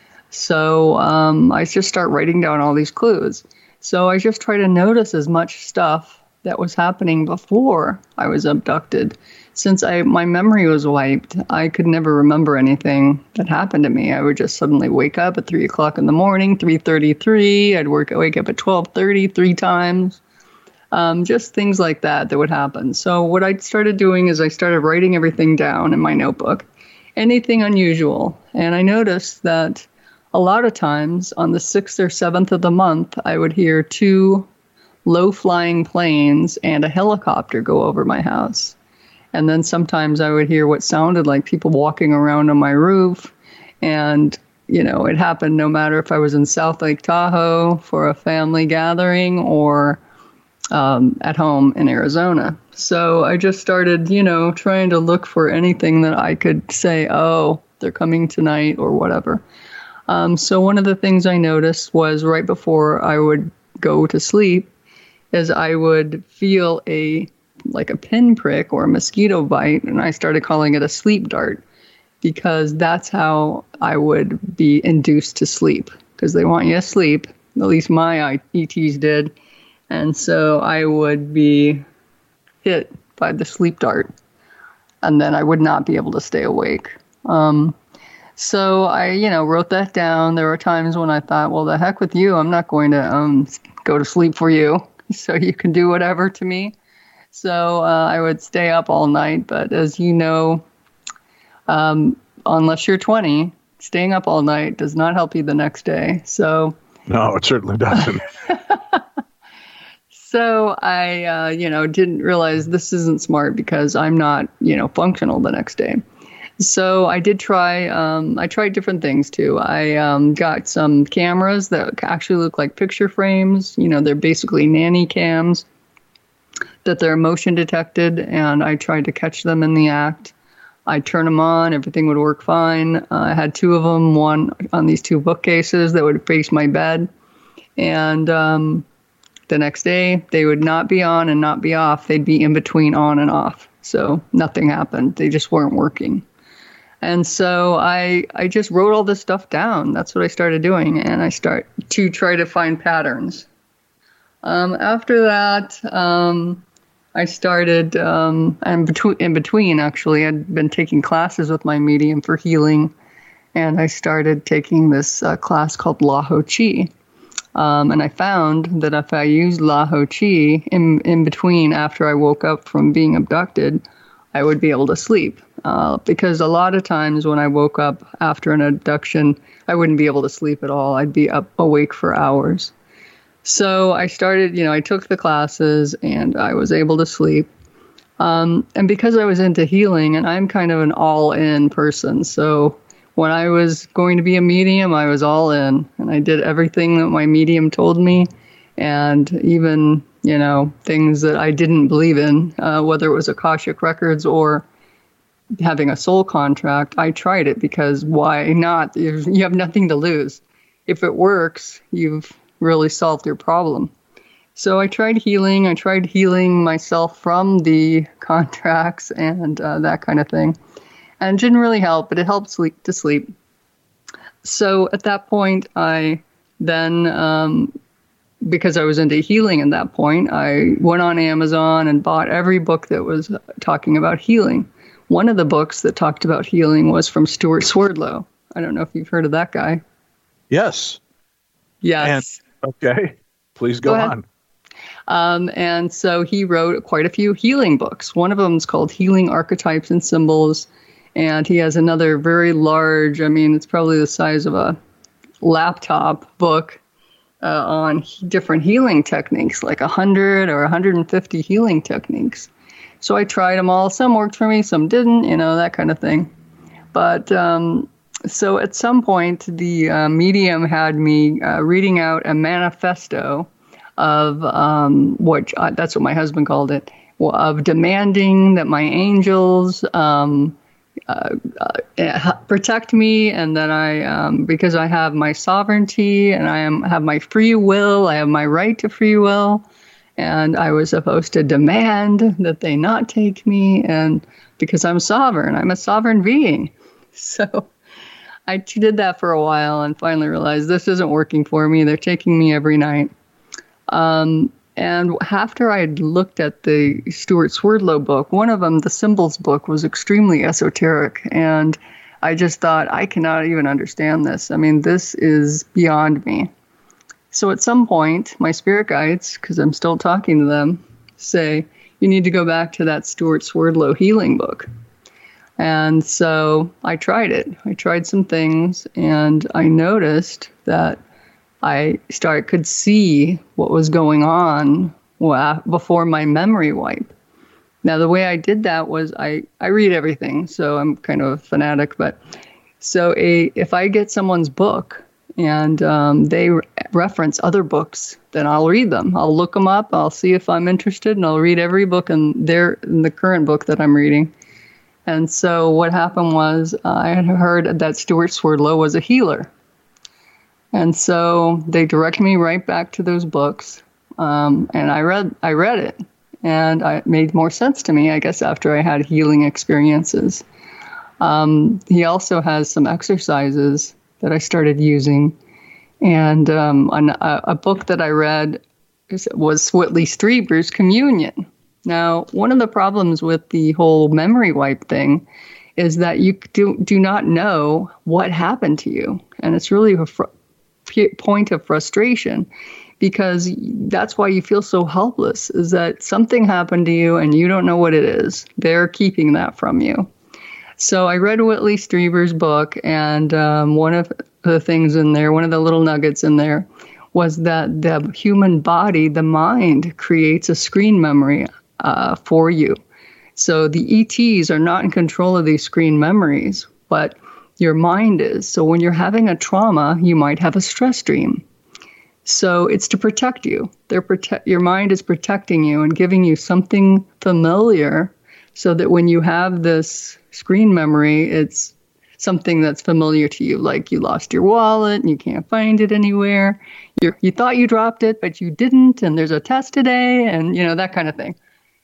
So um, I just start writing down all these clues. So I just try to notice as much stuff that was happening before I was abducted. Since I my memory was wiped, I could never remember anything that happened to me. I would just suddenly wake up at three o'clock in the morning, three thirty-three. I'd work, wake up at twelve thirty three times. Um, just things like that that would happen. So what I started doing is I started writing everything down in my notebook, anything unusual. And I noticed that a lot of times on the sixth or seventh of the month, I would hear two low-flying planes and a helicopter go over my house. And then sometimes I would hear what sounded like people walking around on my roof. And, you know, it happened no matter if I was in South Lake Tahoe for a family gathering or um, at home in Arizona. So I just started, you know, trying to look for anything that I could say, oh, they're coming tonight or whatever. Um, so one of the things I noticed was right before I would go to sleep is I would feel a like a pinprick or a mosquito bite, and I started calling it a sleep dart, because that's how I would be induced to sleep, because they want you to sleep. At least my E Ts did. And so I would be hit by the sleep dart, and then I would not be able to stay awake. Um, so I, you know, wrote that down. There were times when I thought, well, the heck with you. I'm not going to um, go to sleep for you, so you can do whatever to me. So uh, I would stay up all night. But as you know, um, unless you're twenty, staying up all night does not help you the next day. So no, it certainly doesn't. So I, uh, you know, didn't realize this isn't smart, because I'm not, you know, functional the next day. So I did try, um, I tried different things too. I um, got some cameras that actually look like picture frames. You know, they're basically nanny cams, that they're motion detected, and I tried to catch them in the act. I'd turn them on, everything would work fine. Uh, I had two of them, one on these two bookcases that would face my bed. And um, the next day, they would not be on and not be off. They'd be in between on and off. So nothing happened. They just weren't working. And so I I just wrote all this stuff down. That's what I started doing. And I start to try to find patterns. Um, after that, um, I started, um, and between, in between, actually, I'd been taking classes with my medium for healing, and I started taking this uh, class called La Ho Chi. Um, and I found that if I used La Ho Chi in, in between after I woke up from being abducted, I would be able to sleep. Uh, because a lot of times when I woke up after an abduction, I wouldn't be able to sleep at all. I'd be up awake for hours. So I started, you know, I took the classes and I was able to sleep. Um, and because I was into healing, and I'm kind of an all-in person, so when I was going to be a medium, I was all in. And I did everything that my medium told me, and even, you know, things that I didn't believe in, uh, whether it was Akashic Records or having a soul contract. I tried it because why not? You have nothing to lose. If it works, you've really solved your problem. So I tried healing. I tried healing myself from the contracts and uh, that kind of thing. And it didn't really help, but it helped sleep to sleep. So at that point, I then, um, because I was into healing at that point, I went on Amazon and bought every book that was talking about healing. One of the books that talked about healing was from Stuart Swerdlow. I don't know if you've heard of that guy. Yes. Yes. And, okay. Please go, go on. Um, and so he wrote quite a few healing books. One of them is called Healing Archetypes and Symbols. And he has another very large, I mean, it's probably the size of a laptop book uh, on different healing techniques, like one hundred or one hundred fifty healing techniques. So I tried them all. Some worked for me, some didn't, you know, that kind of thing. But um, so at some point, the uh, medium had me uh, reading out a manifesto of um, what, uh, that's what my husband called it, of demanding that my angels um, uh, uh, protect me, and that I, um, because I have my sovereignty and I am have my free will, I have my right to free will, and I was supposed to demand that they not take me, and because I'm sovereign, I'm a sovereign being. So I did that for a while and finally realized this isn't working for me. They're taking me every night. Um, and after I had looked at the Stuart Swerdlow book, one of them, the Symbols book, was extremely esoteric. And I just thought, I cannot even understand this. I mean, this is beyond me. So at some point, my spirit guides, because I'm still talking to them, say, you need to go back to that Stuart Swerdlow healing book. And so I tried it. I tried some things, and I noticed that I start could see what was going on before my memory wipe. Now, the way I did that was I, I read everything, so I'm kind of a fanatic. But so a if I get someone's book and um, they re- reference other books, then I'll read them. I'll look them up. I'll see if I'm interested, and I'll read every book in their in the current book that I'm reading. And so what happened was uh, I had heard that Stuart Swerdlow was a healer. And so they direct me right back to those books. Um, and I read I read it. And I, it made more sense to me, I guess, after I had healing experiences. Um, he also has some exercises that I started using. And um, an, a, a book that I read was Whitley Strieber's Communion. Now, one of the problems with the whole memory wipe thing is that you do, do not know what happened to you. And it's really a fr- point of frustration, because that's why you feel so helpless, is that something happened to you and you don't know what it is. They're keeping that from you. So I read Whitley Strieber's book, and um, one of the things in there, one of the little nuggets in there, was that the human body, the mind, creates a screen memory Uh, for you. So the E Ts are not in control of these screen memories, but your mind is. So when you're having a trauma, you might have a stress dream. So it's to protect you. They're protect. Your mind is protecting you and giving you something familiar, so that when you have this screen memory, it's something that's familiar to you, like you lost your wallet and you can't find it anywhere. You you thought you dropped it, but you didn't, and there's a test today, and you know, that kind of thing.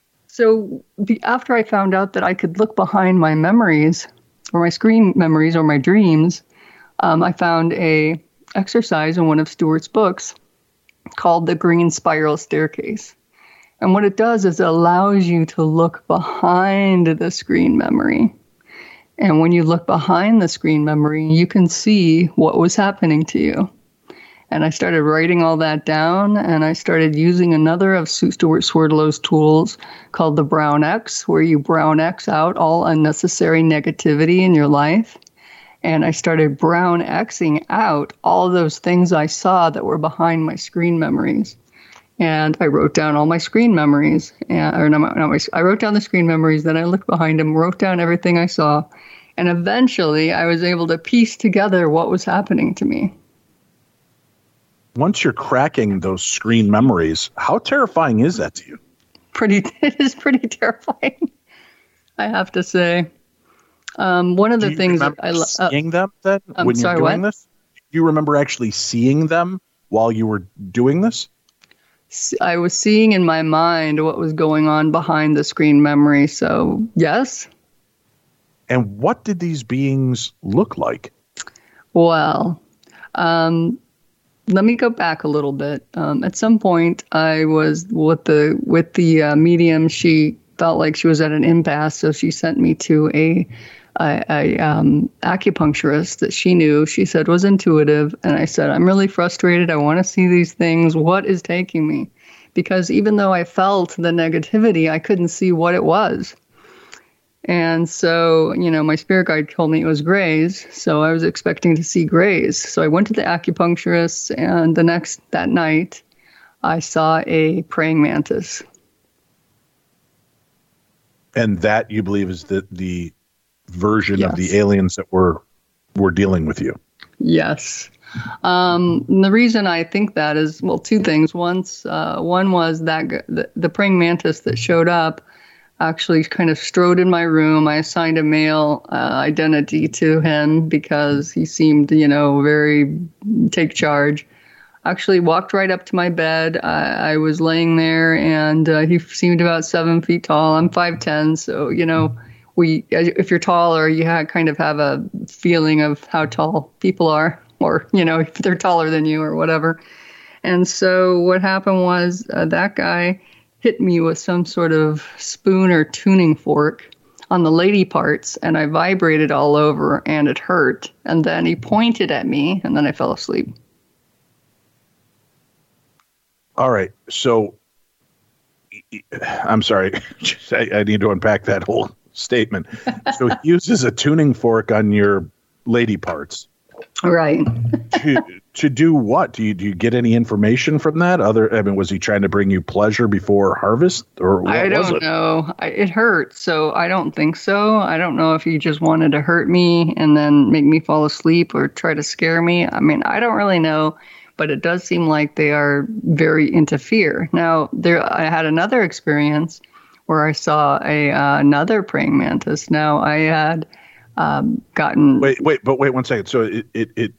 So the, after I found out that I could look behind my memories, or my screen memories, or my dreams, um, I found a exercise in one of Stuart's books called the Green Spiral Staircase. And what it does is it allows you to look behind the screen memory. And when you look behind the screen memory, you can see what was happening to you. And I started writing all that down, and I started using another of Stuart Swerdlow's tools called the Brown X, where you Brown X out all unnecessary negativity in your life. And I started Brown Xing out all those things I saw that were behind my screen memories. And I wrote down all my screen memories. And, or not my, not my, I wrote down the screen memories, then I looked behind them, wrote down everything I saw. And eventually I was able to piece together what was happening to me. Once you're cracking those screen memories, how terrifying is that to you? Pretty, it is pretty terrifying, I have to say. Um, one of the Do you things remember I love. seeing them then I'm when sorry, you're doing what? this? Do you remember actually seeing them while you were doing this? I was seeing in my mind what was going on behind the screen memory. So yes. And what did these beings look like? Well, um, let me go back a little bit. Um, at some point, I was with the with the uh, medium. She felt like she was at an impasse, so she sent me to a, a, a um, acupuncturist that she knew. She said was intuitive, and I said, "I'm really frustrated. I want to see these things. What is taking me?" Because even though I felt the negativity, I couldn't see what it was. And so, you know, my spirit guide told me it was grays. So I was expecting to see grays. So I went to the acupuncturist, and the next, that night, I saw a praying mantis. And that, you believe, is the, the version Yes. of the aliens that were, were dealing with you? Yes. Um, and the reason I think that is, well, two things. Once, uh, one was that g- the, the praying mantis that showed up actually kind of strode in my room. I assigned a male uh, identity to him because he seemed, you know, very take charge. Actually walked right up to my bed. I, I was laying there, and uh, he seemed about seven feet tall. I'm five ten, so, you know, we if you're taller, you ha- kind of have a feeling of how tall people are, or, you know, if they're taller than you or whatever. And so what happened was uh, that guy hit me with some sort of spoon or tuning fork on the lady parts, and I vibrated all over, and it hurt. And then he pointed at me, and then I fell asleep. All right. So I'm sorry. I, I need to unpack that whole statement. So he uses a tuning fork on your lady parts. Right. to, to do what? Do you do you get any information from that? Other, I mean, was he trying to bring you pleasure before harvest, or what I don't was it? know. I, it hurt, so I don't think so. I don't know if he just wanted to hurt me and then make me fall asleep or try to scare me. I mean, I don't really know, but it does seem like they are very into fear. Now, there, I had another experience where I saw a uh, another praying mantis. Now, I had um, gotten wait, wait, but wait one second. So it it it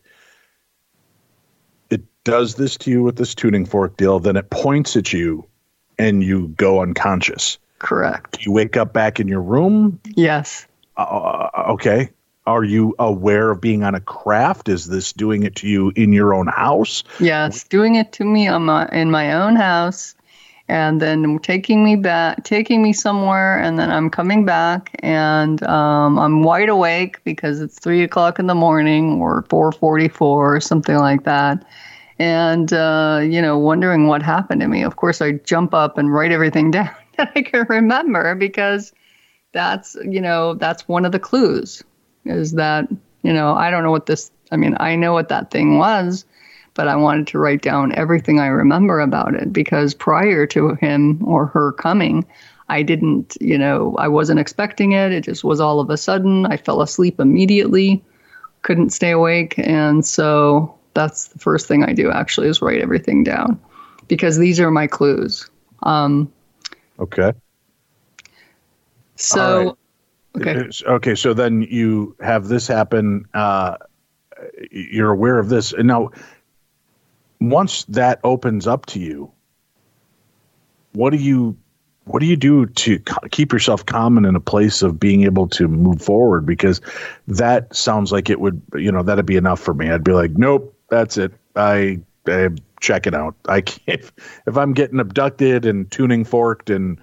it does this to you with this tuning fork deal. Then it points at you, and you go unconscious. Correct. You wake up back in your room. Yes. Uh, okay. Are you aware of being on a craft? Is this doing it to you in your own house? Yes, doing it to me on my, in my own house, and then taking me back, taking me somewhere, and then I'm coming back, and um, I'm wide awake because it's three o'clock in the morning or four forty-four or something like that, and uh, you know, wondering what happened to me. Of course, I jump up and write everything down that I can remember, because that's, you know, that's one of the clues. Is that, you know, I don't know what this, I mean, I know what that thing was, but I wanted to write down everything I remember about it, because prior to him or her coming, I didn't, you know, I wasn't expecting it. It just was all of a sudden. I fell asleep immediately, couldn't stay awake. And so that's the first thing I do, actually, is write everything down, because these are my clues. Um, okay. So... Okay. Okay. So then you have this happen. Uh, you're aware of this. And now, once that opens up to you, what do you, what do you do to keep yourself calm and in a place of being able to move forward? Because that sounds like it would, you know, that'd be enough for me. I'd be like, nope, that's it. I, I check it out. I can't, if I'm getting abducted and tuning forked and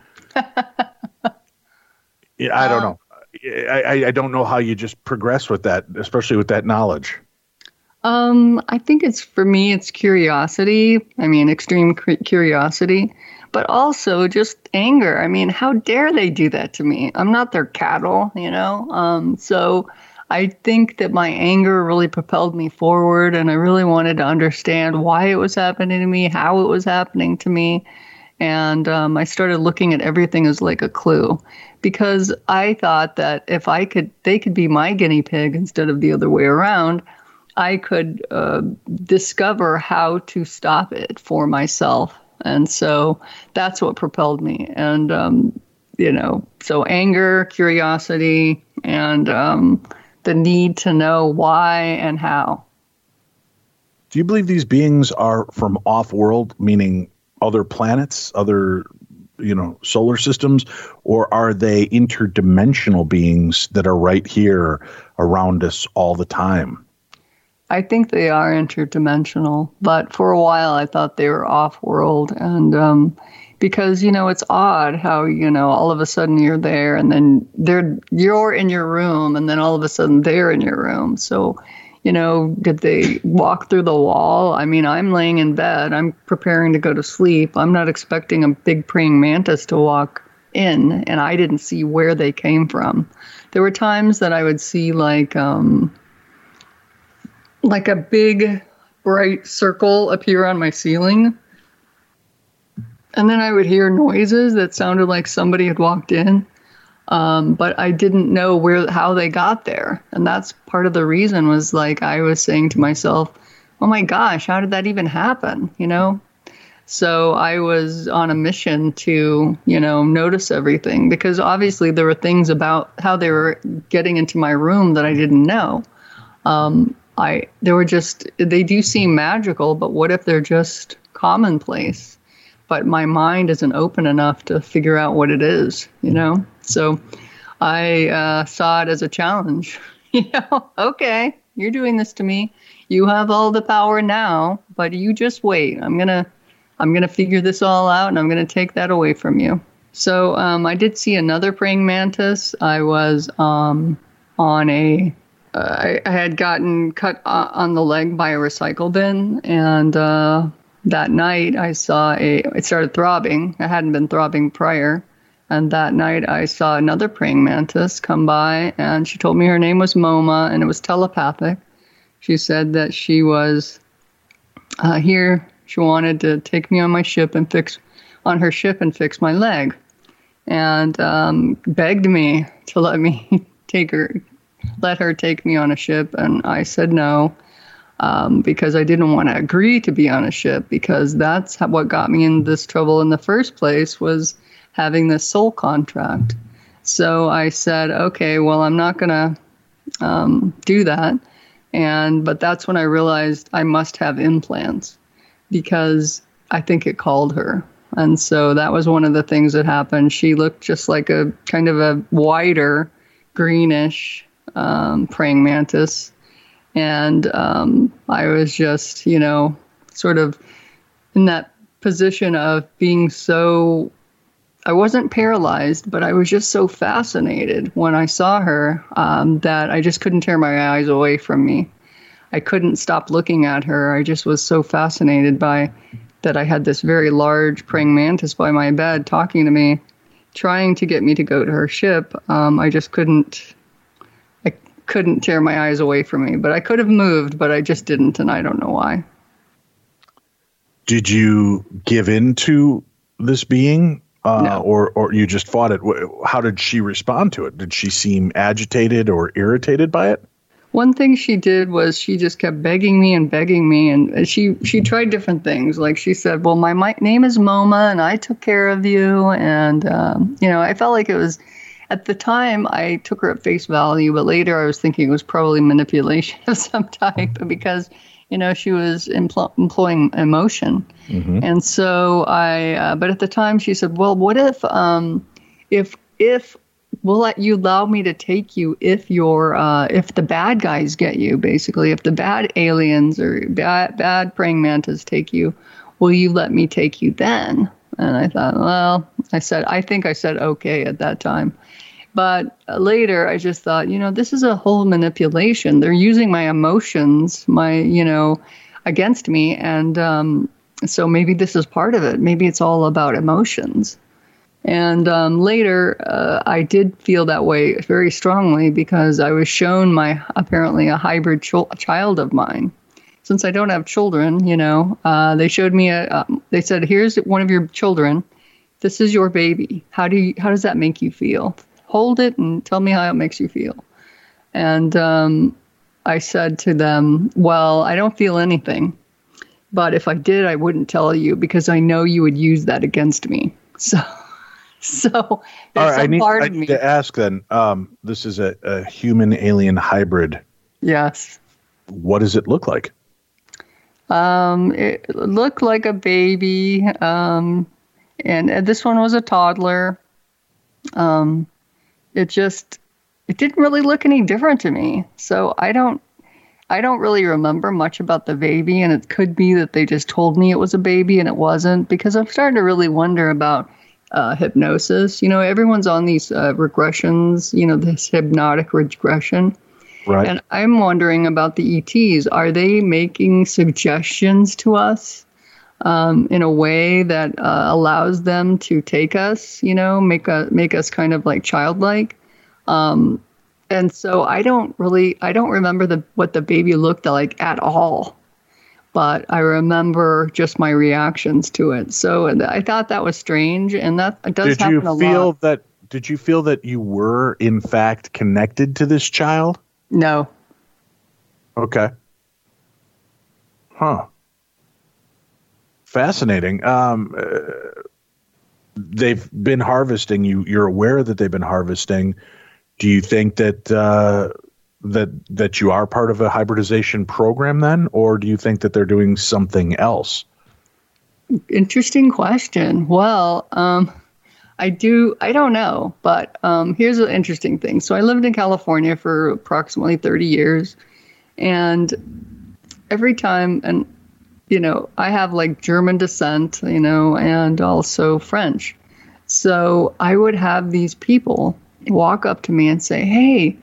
yeah, I don't know. I, I don't know how you just progress with that, especially with that knowledge. Um, I think it's, for me, it's curiosity. I mean, extreme cu- curiosity, but also just anger. I mean, how dare they do that to me? I'm not their cattle, you know? Um, so I think that my anger really propelled me forward, and I really wanted to understand why it was happening to me, how it was happening to me. And um, I started looking at everything as like a clue, because I thought that if I could, they could be my guinea pig instead of the other way around. I could uh, discover how to stop it for myself. And so that's what propelled me. And, um, you know, so anger, curiosity, and um, the need to know why and how. Do you believe these beings are from off-world, meaning other planets, other, you know, solar systems, or are they interdimensional beings that are right here around us all the time? I think they are interdimensional, but for a while I thought they were off-world, and um, because, you know, it's odd how, you know, all of a sudden you're there, and then they're you're in your room, and then all of a sudden they're in your room. So, you know, did they walk through the wall? I mean, I'm laying in bed. I'm preparing to go to sleep. I'm not expecting a big praying mantis to walk in, and I didn't see where they came from. There were times that I would see like um, like a big bright circle appear on my ceiling, and then I would hear noises that sounded like somebody had walked in. Um, but I didn't know where, how they got there. And that's part of the reason, was like, I was saying to myself, oh my gosh, how did that even happen? You know? So I was on a mission to, you know, notice everything, because obviously there were things about how they were getting into my room that I didn't know. Um, I they were just, they do seem magical, but what if they're just commonplace? But my mind isn't open enough to figure out what it is, you know? So I uh, saw it as a challenge. You know, okay, you're doing this to me. You have all the power now, but you just wait. I'm going to I'm going to figure this all out, and I'm going to take that away from you. So um, I did see another praying mantis. I was um, on a, uh, I, I had gotten cut uh, on the leg by a recycle bin. And uh, that night I saw a, it started throbbing. It hadn't been throbbing prior. And that night I saw another praying mantis come by, and she told me her name was Moma, and it was telepathic. She said that she was uh, here. She wanted to take me on my ship and fix, on her ship and fix my leg, and um, begged me to let me take her, let her take me on a ship. And I said no, um, because I didn't want to agree to be on a ship, because that's how, what got me in this trouble in the first place, was having this soul contract. So I said, okay, well, I'm not going to um, do that. And, but that's when I realized I must have implants, because I think it called her. And so that was one of the things that happened. She looked just like a kind of a wider, greenish um, praying mantis. And um, I was just, you know, sort of in that position of being so, I wasn't paralyzed, but I was just so fascinated when I saw her um, that I just couldn't tear my eyes away from me. I couldn't stop looking at her. I just was so fascinated by that I had this very large praying mantis by my bed talking to me, trying to get me to go to her ship. Um, I just couldn't, I couldn't tear my eyes away from me. But I could have moved, but I just didn't, and I don't know why. Did you give in to this being, uh, no. or or you just fought it? How did she respond to it? Did she seem agitated or irritated by it? One thing she did was she just kept begging me and begging me, and she, she tried different things. Like she said, well, my, my name is Moma, and I took care of you. And, um, you know, I felt like it was, at the time, I took her at face value, but later I was thinking it was probably manipulation of some type, because, you know, she was empl- employing emotion. Mm-hmm. And so I, uh, but at the time she said, well, what if, um, if, if, we'll let you allow me to take you if you're, uh, if the bad guys get you, basically, if the bad aliens or bad, bad praying mantis take you, will you let me take you then? And I thought, well, I said, I think I said okay at that time. But later I just thought, you know, this is a whole manipulation. They're using my emotions, my, you know, against me. And um, so maybe this is part of it. Maybe it's all about emotions. And um, later, uh, I did feel that way very strongly, because I was shown my, apparently a hybrid ch- child of mine. Since I don't have children, you know, uh, they showed me a, uh, they said, here's one of your children. This is your baby. How do you, how does that make you feel? Hold it and tell me how it makes you feel. And um, I said to them, well, I don't feel anything. But if I did, I wouldn't tell you, because I know you would use that against me. So... So there's right, some I need, part I of need me. to ask then, um, this is a, a human-alien hybrid. Yes. What does it look like? Um, it looked like a baby, um, and, and this one was a toddler. Um, it just, it didn't really look any different to me. So I don't, I don't really remember much about the baby, and it could be that they just told me it was a baby and it wasn't, because I'm starting to really wonder about Uh, hypnosis. You know, everyone's on these uh, regressions, you know, this hypnotic regression. Right. And I'm wondering about the E Ts. Are they making suggestions to us um, in a way that uh, allows them to take us, you know, make, a, make us kind of like childlike? Um, and so I don't really, I don't remember the what the baby looked like at all. But I remember just my reactions to it. So I thought that was strange, and that it does did happen you a feel lot. that? Did you feel that you were in fact connected to this child? No. Okay. Huh. fascinating. Um, uh, they've been harvesting. You, you're aware that they've been harvesting. Do you think that uh, that that you are part of a hybridization program then, or do you think that they're doing something else? Interesting question. Well, um, I do. I don't know, but um, here's an interesting thing. So I lived in California for approximately thirty years, and every time, and you know, I have like German descent, you know, and also French. So I would have these people walk up to me and say, "Hey,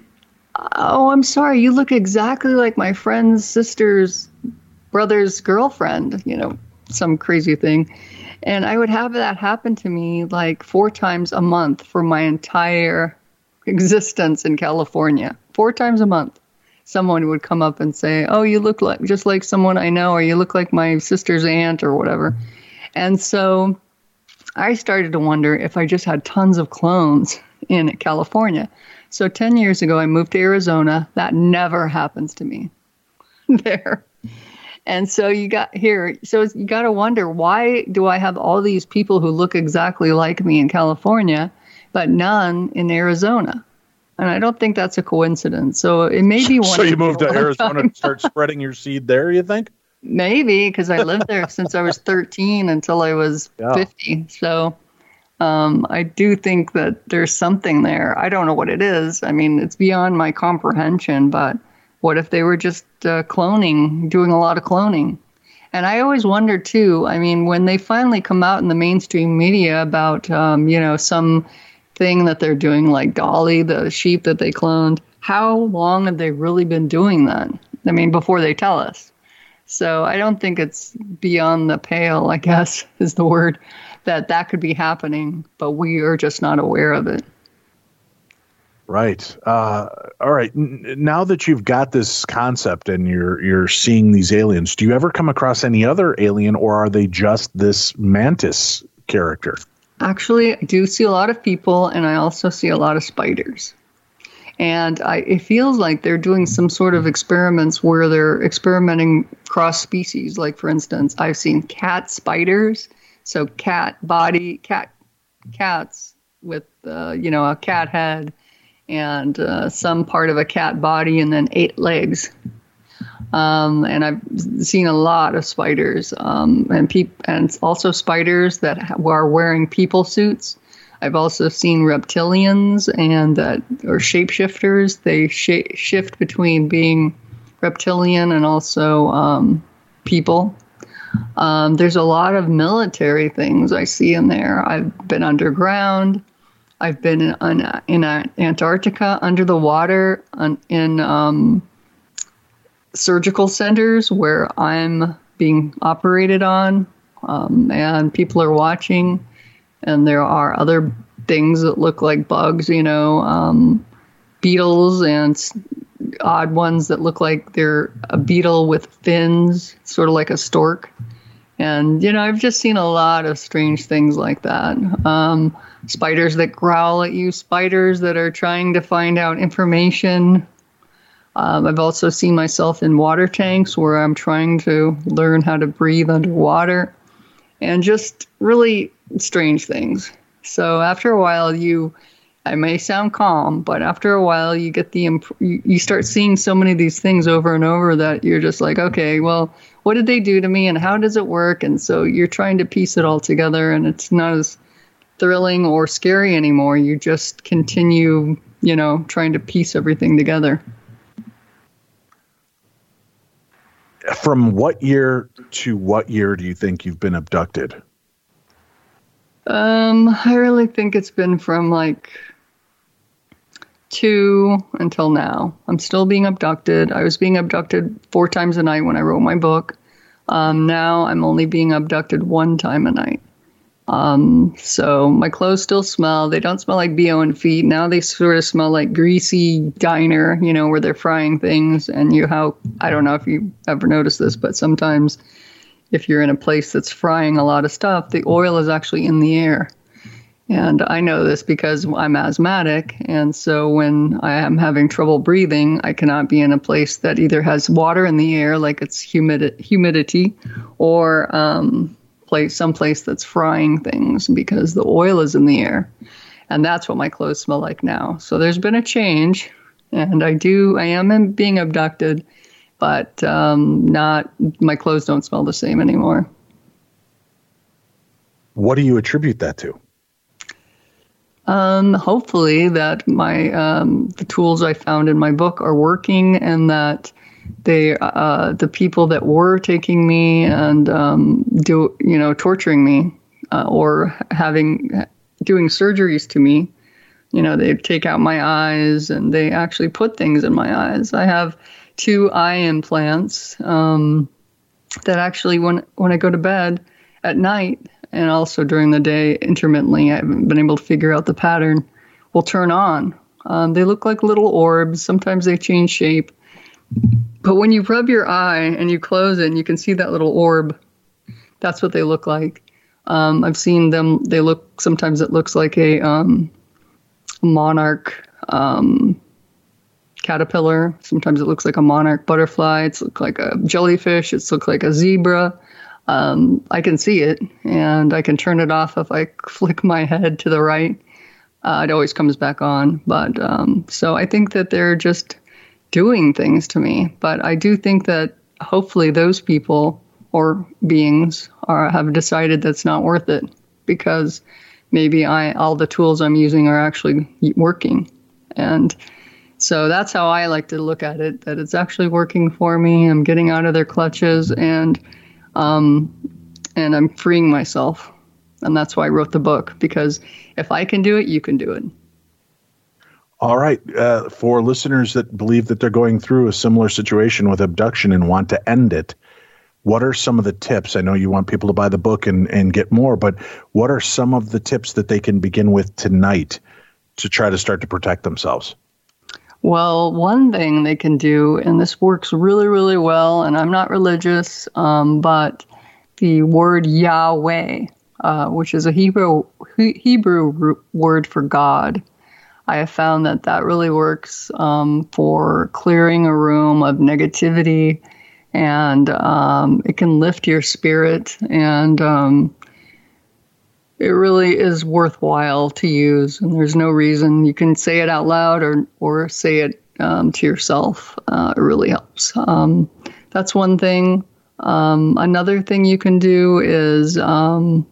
oh, I'm sorry, you look exactly like my friend's sister's brother's girlfriend," you know, some crazy thing. And I would have that happen to me like four times a month for my entire existence in California. Four times a month. Someone would come up and say, "Oh, you look like just like someone I know," or "You look like my sister's aunt," or whatever. And so I started to wonder if I just had tons of clones in California. So ten years ago, I moved to Arizona. That never happens to me there. And so you got here. So you got to wonder, why do I have all these people who look exactly like me in California, but none in Arizona? And I don't think that's a coincidence. So it may be one. So you moved to Arizona to start spreading your seed there, you think? Maybe, because I lived there since I was thirteen until I was yeah. fifty. So um, I do think that there's something there. I don't know what it is. I mean, it's beyond my comprehension, but what if they were just uh, cloning, doing a lot of cloning? And I always wonder, too, I mean, when they finally come out in the mainstream media about, um, you know, some thing that they're doing, like Dolly, the sheep that they cloned, how long have they really been doing that? I mean, before they tell us. So I don't think it's beyond the pale, I guess, is the word, that that could be happening, but we are just not aware of it. Right. Uh, all right. N- now that you've got this concept and you're you're seeing these aliens, do you ever come across any other alien, or are they just this mantis character? Actually, I do see a lot of people, and I also see a lot of spiders. And I, it feels like they're doing some sort of experiments where they're experimenting cross species. Like, for instance, I've seen cat spiders. So cat body, cat cats with, uh, you know, a cat head and uh, some part of a cat body and then eight legs. Um, and I've seen a lot of spiders um, and peop- and also spiders that ha- are wearing people suits. I've also seen reptilians and that or shapeshifters. They sh- shift between being reptilian and also um, people. Um, there's a lot of military things I see in there. I've been underground. I've been in, in, in Antarctica, under the water, on, in um, surgical centers where I'm being operated on, um, and people are watching. And there are other things that look like bugs, you know, um, beetles and odd ones that look like they're a beetle with fins, sort of like a stork. And, you know, I've just seen a lot of strange things like that. Um, spiders that growl at you, spiders that are trying to find out information. Um, I've also seen myself in water tanks where I'm trying to learn how to breathe underwater. And just really strange things. So after a while, you, I may sound calm, but after a while, you get the, imp- you, you start seeing so many of these things over and over that you're just like, okay, well, what did they do to me and how does it work? And so you're trying to piece it all together, and it's not as thrilling or scary anymore. You just continue, you know, trying to piece everything together. From what year to what year do you think you've been abducted? Um, I really think it's been from like two until now. I'm still being abducted. I was being abducted four times a night when I wrote my book. Um, now I'm only being abducted one time a night. Um, so my clothes still smell. They don't smell like B O and feet. Now they sort of smell like greasy diner, you know, where they're frying things. And you how, I don't know if you ever noticed this, but sometimes if you're in a place that's frying a lot of stuff, the oil is actually in the air. And I know this because I'm asthmatic. And so when I am having trouble breathing, I cannot be in a place that either has water in the air, like it's humid- humidity, or um, place someplace that's frying things because the oil is in the air. And that's what my clothes smell like now. So there's been a change. And I do, I am being abducted, but um, not, my clothes don't smell the same anymore. What do you attribute that to? Um, hopefully that my um, the tools I found in my book are working, and that they uh, the people that were taking me and um, do you know torturing me uh, or having doing surgeries to me, you know, they take out my eyes and they actually put things in my eyes. I have two eye implants um, that actually when when I go to bed at night, and also during the day, intermittently, I haven't been able to figure out the pattern, will turn on. Um, they look like little orbs. Sometimes they change shape. But when you rub your eye and you close it and you can see that little orb, that's what they look like. Um, I've seen them. They look, sometimes it looks like a um, monarch um, caterpillar. Sometimes it looks like a monarch butterfly. It's looked like a jellyfish. It's looked like a zebra. Um, I can see it, and I can turn it off if I flick my head to the right. Uh, it always comes back on. But um, so I think that they're just doing things to me. But I do think that hopefully those people or beings are have decided that's not worth it, because maybe I all the tools I'm using are actually working. And so that's how I like to look at it, that it's actually working for me. I'm getting out of their clutches, and Um, and I'm freeing myself. And that's why I wrote the book, because if I can do it, you can do it. All right. Uh, for listeners that believe that they're going through a similar situation with abduction and want to end it, what are some of the tips? I know you want people to buy the book and, and get more, but what are some of the tips that they can begin with tonight to try to start to protect themselves? Well, one thing they can do, and this works really, really well, and I'm not religious, um, but the word Yahweh, uh, which is a Hebrew Hebrew word for God, I have found that that really works um, for clearing a room of negativity, and um, it can lift your spirit, and um, it really is worthwhile to use, and there's no reason. You can say it out loud or or say it um, to yourself. Uh, it really helps. Um, that's one thing. Um, another thing you can do is, um,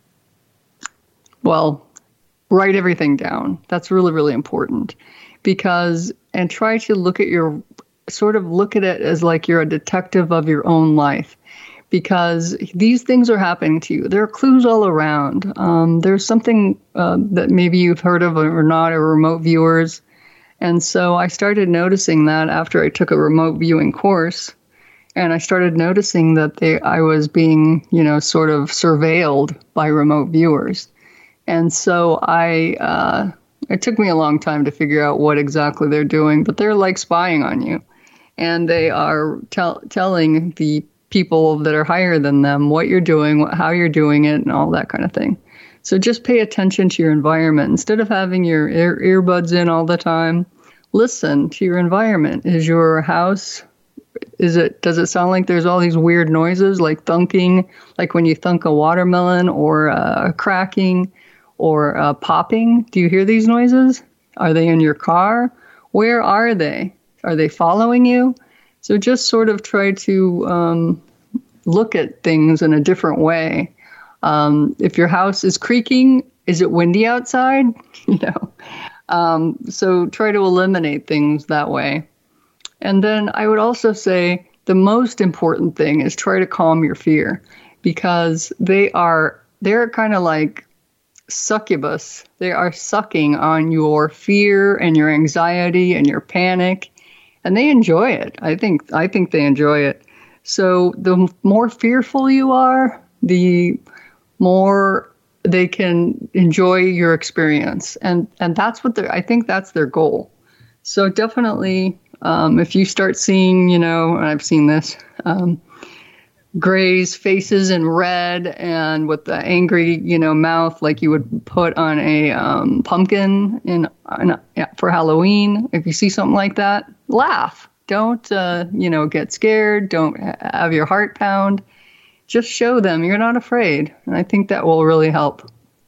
well, write everything down. That's really, really important, because, and try to look at your, sort of look at it as like you're a detective of your own life. Because these things are happening to you. There are clues all around. Um, there's something uh, that maybe you've heard of or not, or remote viewers. And so I started noticing that after I took a remote viewing course, and I started noticing that they, I was being, you know, sort of surveilled by remote viewers. And so I, uh, it took me a long time to figure out what exactly they're doing, but they're like spying on you. And they are tell, telling the people that are higher than them what you're doing, how you're doing it, and all that kind of thing. So just pay attention to your environment. Instead of having your ear- earbuds in all the time, listen to your environment. Is your house, is it, does it sound like there's all these weird noises, like thunking, like when you thunk a watermelon, or uh, cracking, or uh, popping? Do you hear these noises? Are they in your car? Where are they? Are they following you? So just sort of try to um, look at things in a different way. Um, if your house is creaking, is it windy outside? You know, um, so try to eliminate things that way. And then I would also say the most important thing is try to calm your fear, because they are they're kind of like succubus. They are sucking on your fear and your anxiety and your panic. And they enjoy it. I think I think they enjoy it. So the more fearful you are, the more they can enjoy your experience. And and that's what they're, I think that's their goal. So definitely, um, if you start seeing, you know, and I've seen this, um, Gray's faces in red and with the angry, you know, mouth like you would put on a um, pumpkin in, in yeah, for Halloween. If you see something like that, laugh. Don't, uh, you know, get scared. Don't have your heart pound. Just show them you're not afraid. And I think that will really help.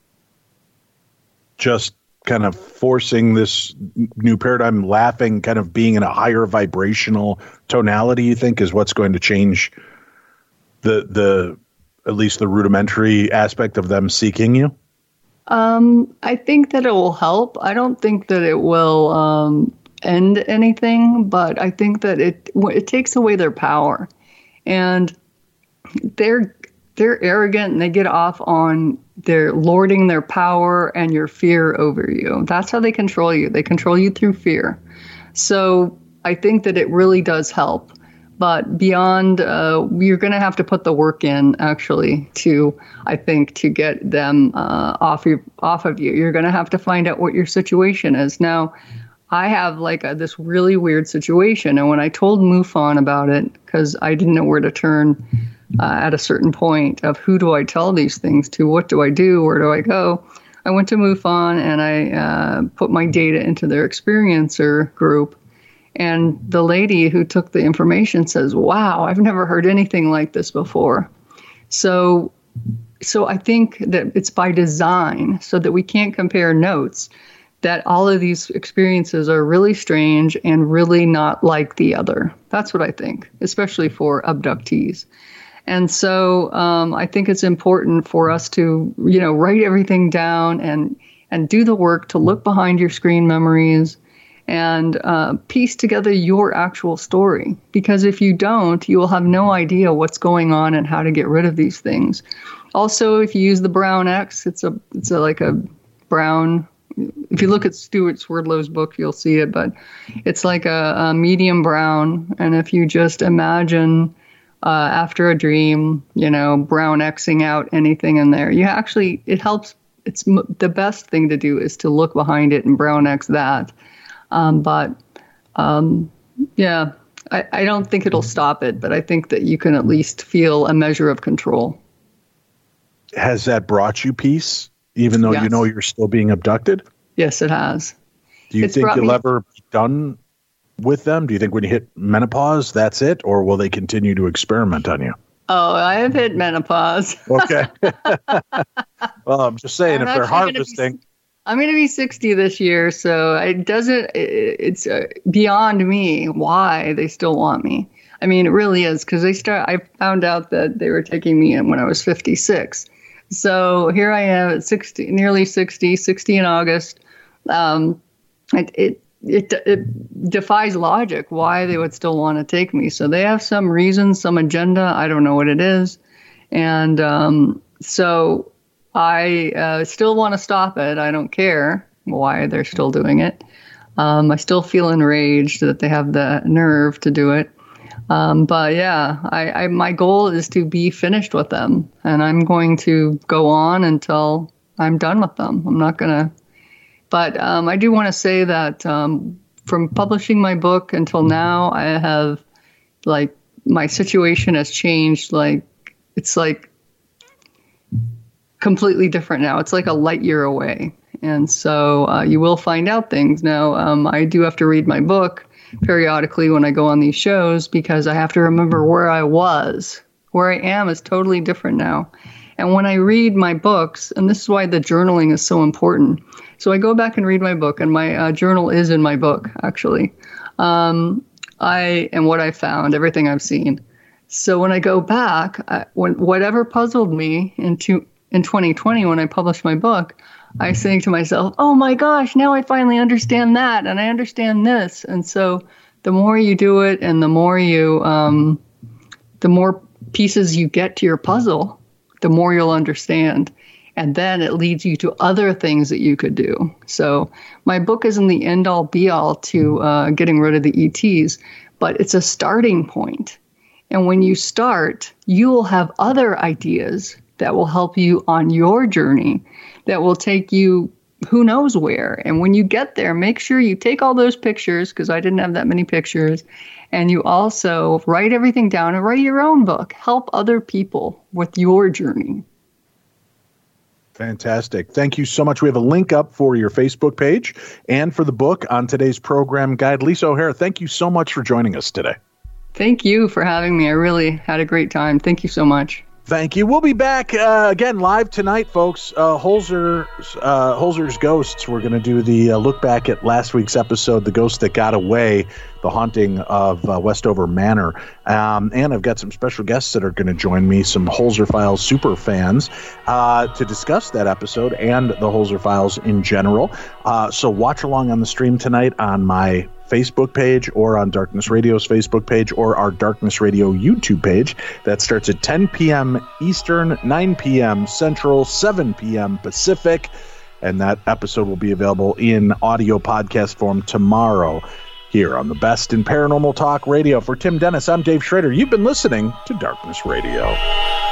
Just kind of forcing this new paradigm, laughing, kind of being in a higher vibrational tonality, you think, is what's going to change the the at least the rudimentary aspect of them seeking you? Um, I think that it will help. I don't think that it will um, end anything, but I think that it it takes away their power, and they're they're arrogant and they get off on their lording their power and your fear over you. That's how they control you. They control you through fear. So I think that it really does help. But beyond, uh, you're going to have to put the work in, actually, to, I think, to get them uh, off your, off of you. You're going to have to find out what your situation is. Now, I have like a, this really weird situation. And when I told MUFON about it, because I didn't know where to turn uh, at a certain point of who do I tell these things to, what do I do, where do I go, I went to MUFON and I uh, put my data into their experiencer group. And the lady who took the information says, wow, I've never heard anything like this before. So so I think that it's by design so that we can't compare notes, that all of these experiences are really strange and really not like the other. That's what I think, especially for abductees. And so um, I think it's important for us to, you know, write everything down and, and do the work to look behind your screen memories and uh, piece together your actual story. Because if you don't, you will have no idea what's going on and how to get rid of these things. Also, if you use the brown X, it's a it's a, like a brown. If you look at Stuart Swerdlow's book, you'll see it, but it's like a, a medium brown. And if you just imagine uh, after a dream, you know, brown Xing out anything in there, you actually, it helps. It's m- the best thing to do is to look behind it and brown X that. Um, but, um, yeah, I, I don't think it'll stop it, but I think that you can at least feel a measure of control. Has that brought you peace, even though Yes. you know you're still being abducted? Yes, it has. Do you It's think brought you'll me- ever be done with them? Do you think when you hit menopause, that's it? Or will they continue to experiment on you? Oh, I have hit menopause. Okay. Well, I'm just saying, I'm if they're actually gonna be harvesting. I'm going to be sixty this year, so it doesn't, it, it's uh, beyond me why they still want me. I mean, it really is, because they start, I found out that they were taking me in when I was fifty-six. So here I am at sixty, nearly sixty, sixty in August. Um, it, it, it, it defies logic why they would still want to take me. So they have some reason, some agenda. I don't know what it is. And um, so I uh, still want to stop it. I don't care why they're still doing it. Um, I still feel enraged that they have the nerve to do it. Um, but yeah, I, I, my goal is to be finished with them, and I'm going to go on until I'm done with them. I'm not going to. But um, I do want to say that um, from publishing my book until now, I have, like, my situation has changed. Like, it's like completely different now. It's like a light year away. And so uh, you will find out things. Now, um, I do have to read my book periodically when I go on these shows, because I have to remember where I was. Where I am is totally different now. And when I read my books, and this is why the journaling is so important. So I go back and read my book, and my uh, journal is in my book, actually. Um, I and what I found, everything I've seen. So when I go back, I, when whatever puzzled me into in twenty twenty when I published my book, I say to myself, oh my gosh, now I finally understand that, and I understand this. And so the more you do it, and the more you, um, the more pieces you get to your puzzle, the more you'll understand. And then it leads you to other things that you could do. So my book isn't the end all be all to uh, getting rid of the E Ts, but it's a starting point. And when you start, you will have other ideas that will help you on your journey, that will take you, who knows where. And when you get there, make sure you take all those pictures, because I didn't have that many pictures. And you also write everything down and write your own book. Help other people with your journey. Fantastic. Thank you so much. We have a link up for your Facebook page and for the book on today's program guide. Lisa O'Hara, thank you so much for joining us today. Thank you for having me. I really had a great time. Thank you so much. Thank you. We'll be back uh, again live tonight, folks. Uh, Holzer, uh, Holzer's Ghosts. We're going to do the uh, look back at last week's episode, The Ghost That Got Away, the haunting of uh, Westover Manor. Um, and I've got some special guests that are going to join me, some Holzer Files super fans, uh, to discuss that episode and the Holzer Files in general. Uh, so watch along on the stream tonight on my Facebook page or on Darkness Radio's Facebook page or our Darkness Radio YouTube page. That starts at ten p.m. Eastern, nine p.m. Central, seven p.m. Pacific. And that episode will be available in audio podcast form tomorrow here on the Best in Paranormal Talk Radio. For Tim Dennis, I'm Dave Schrader. You've been listening to Darkness Radio.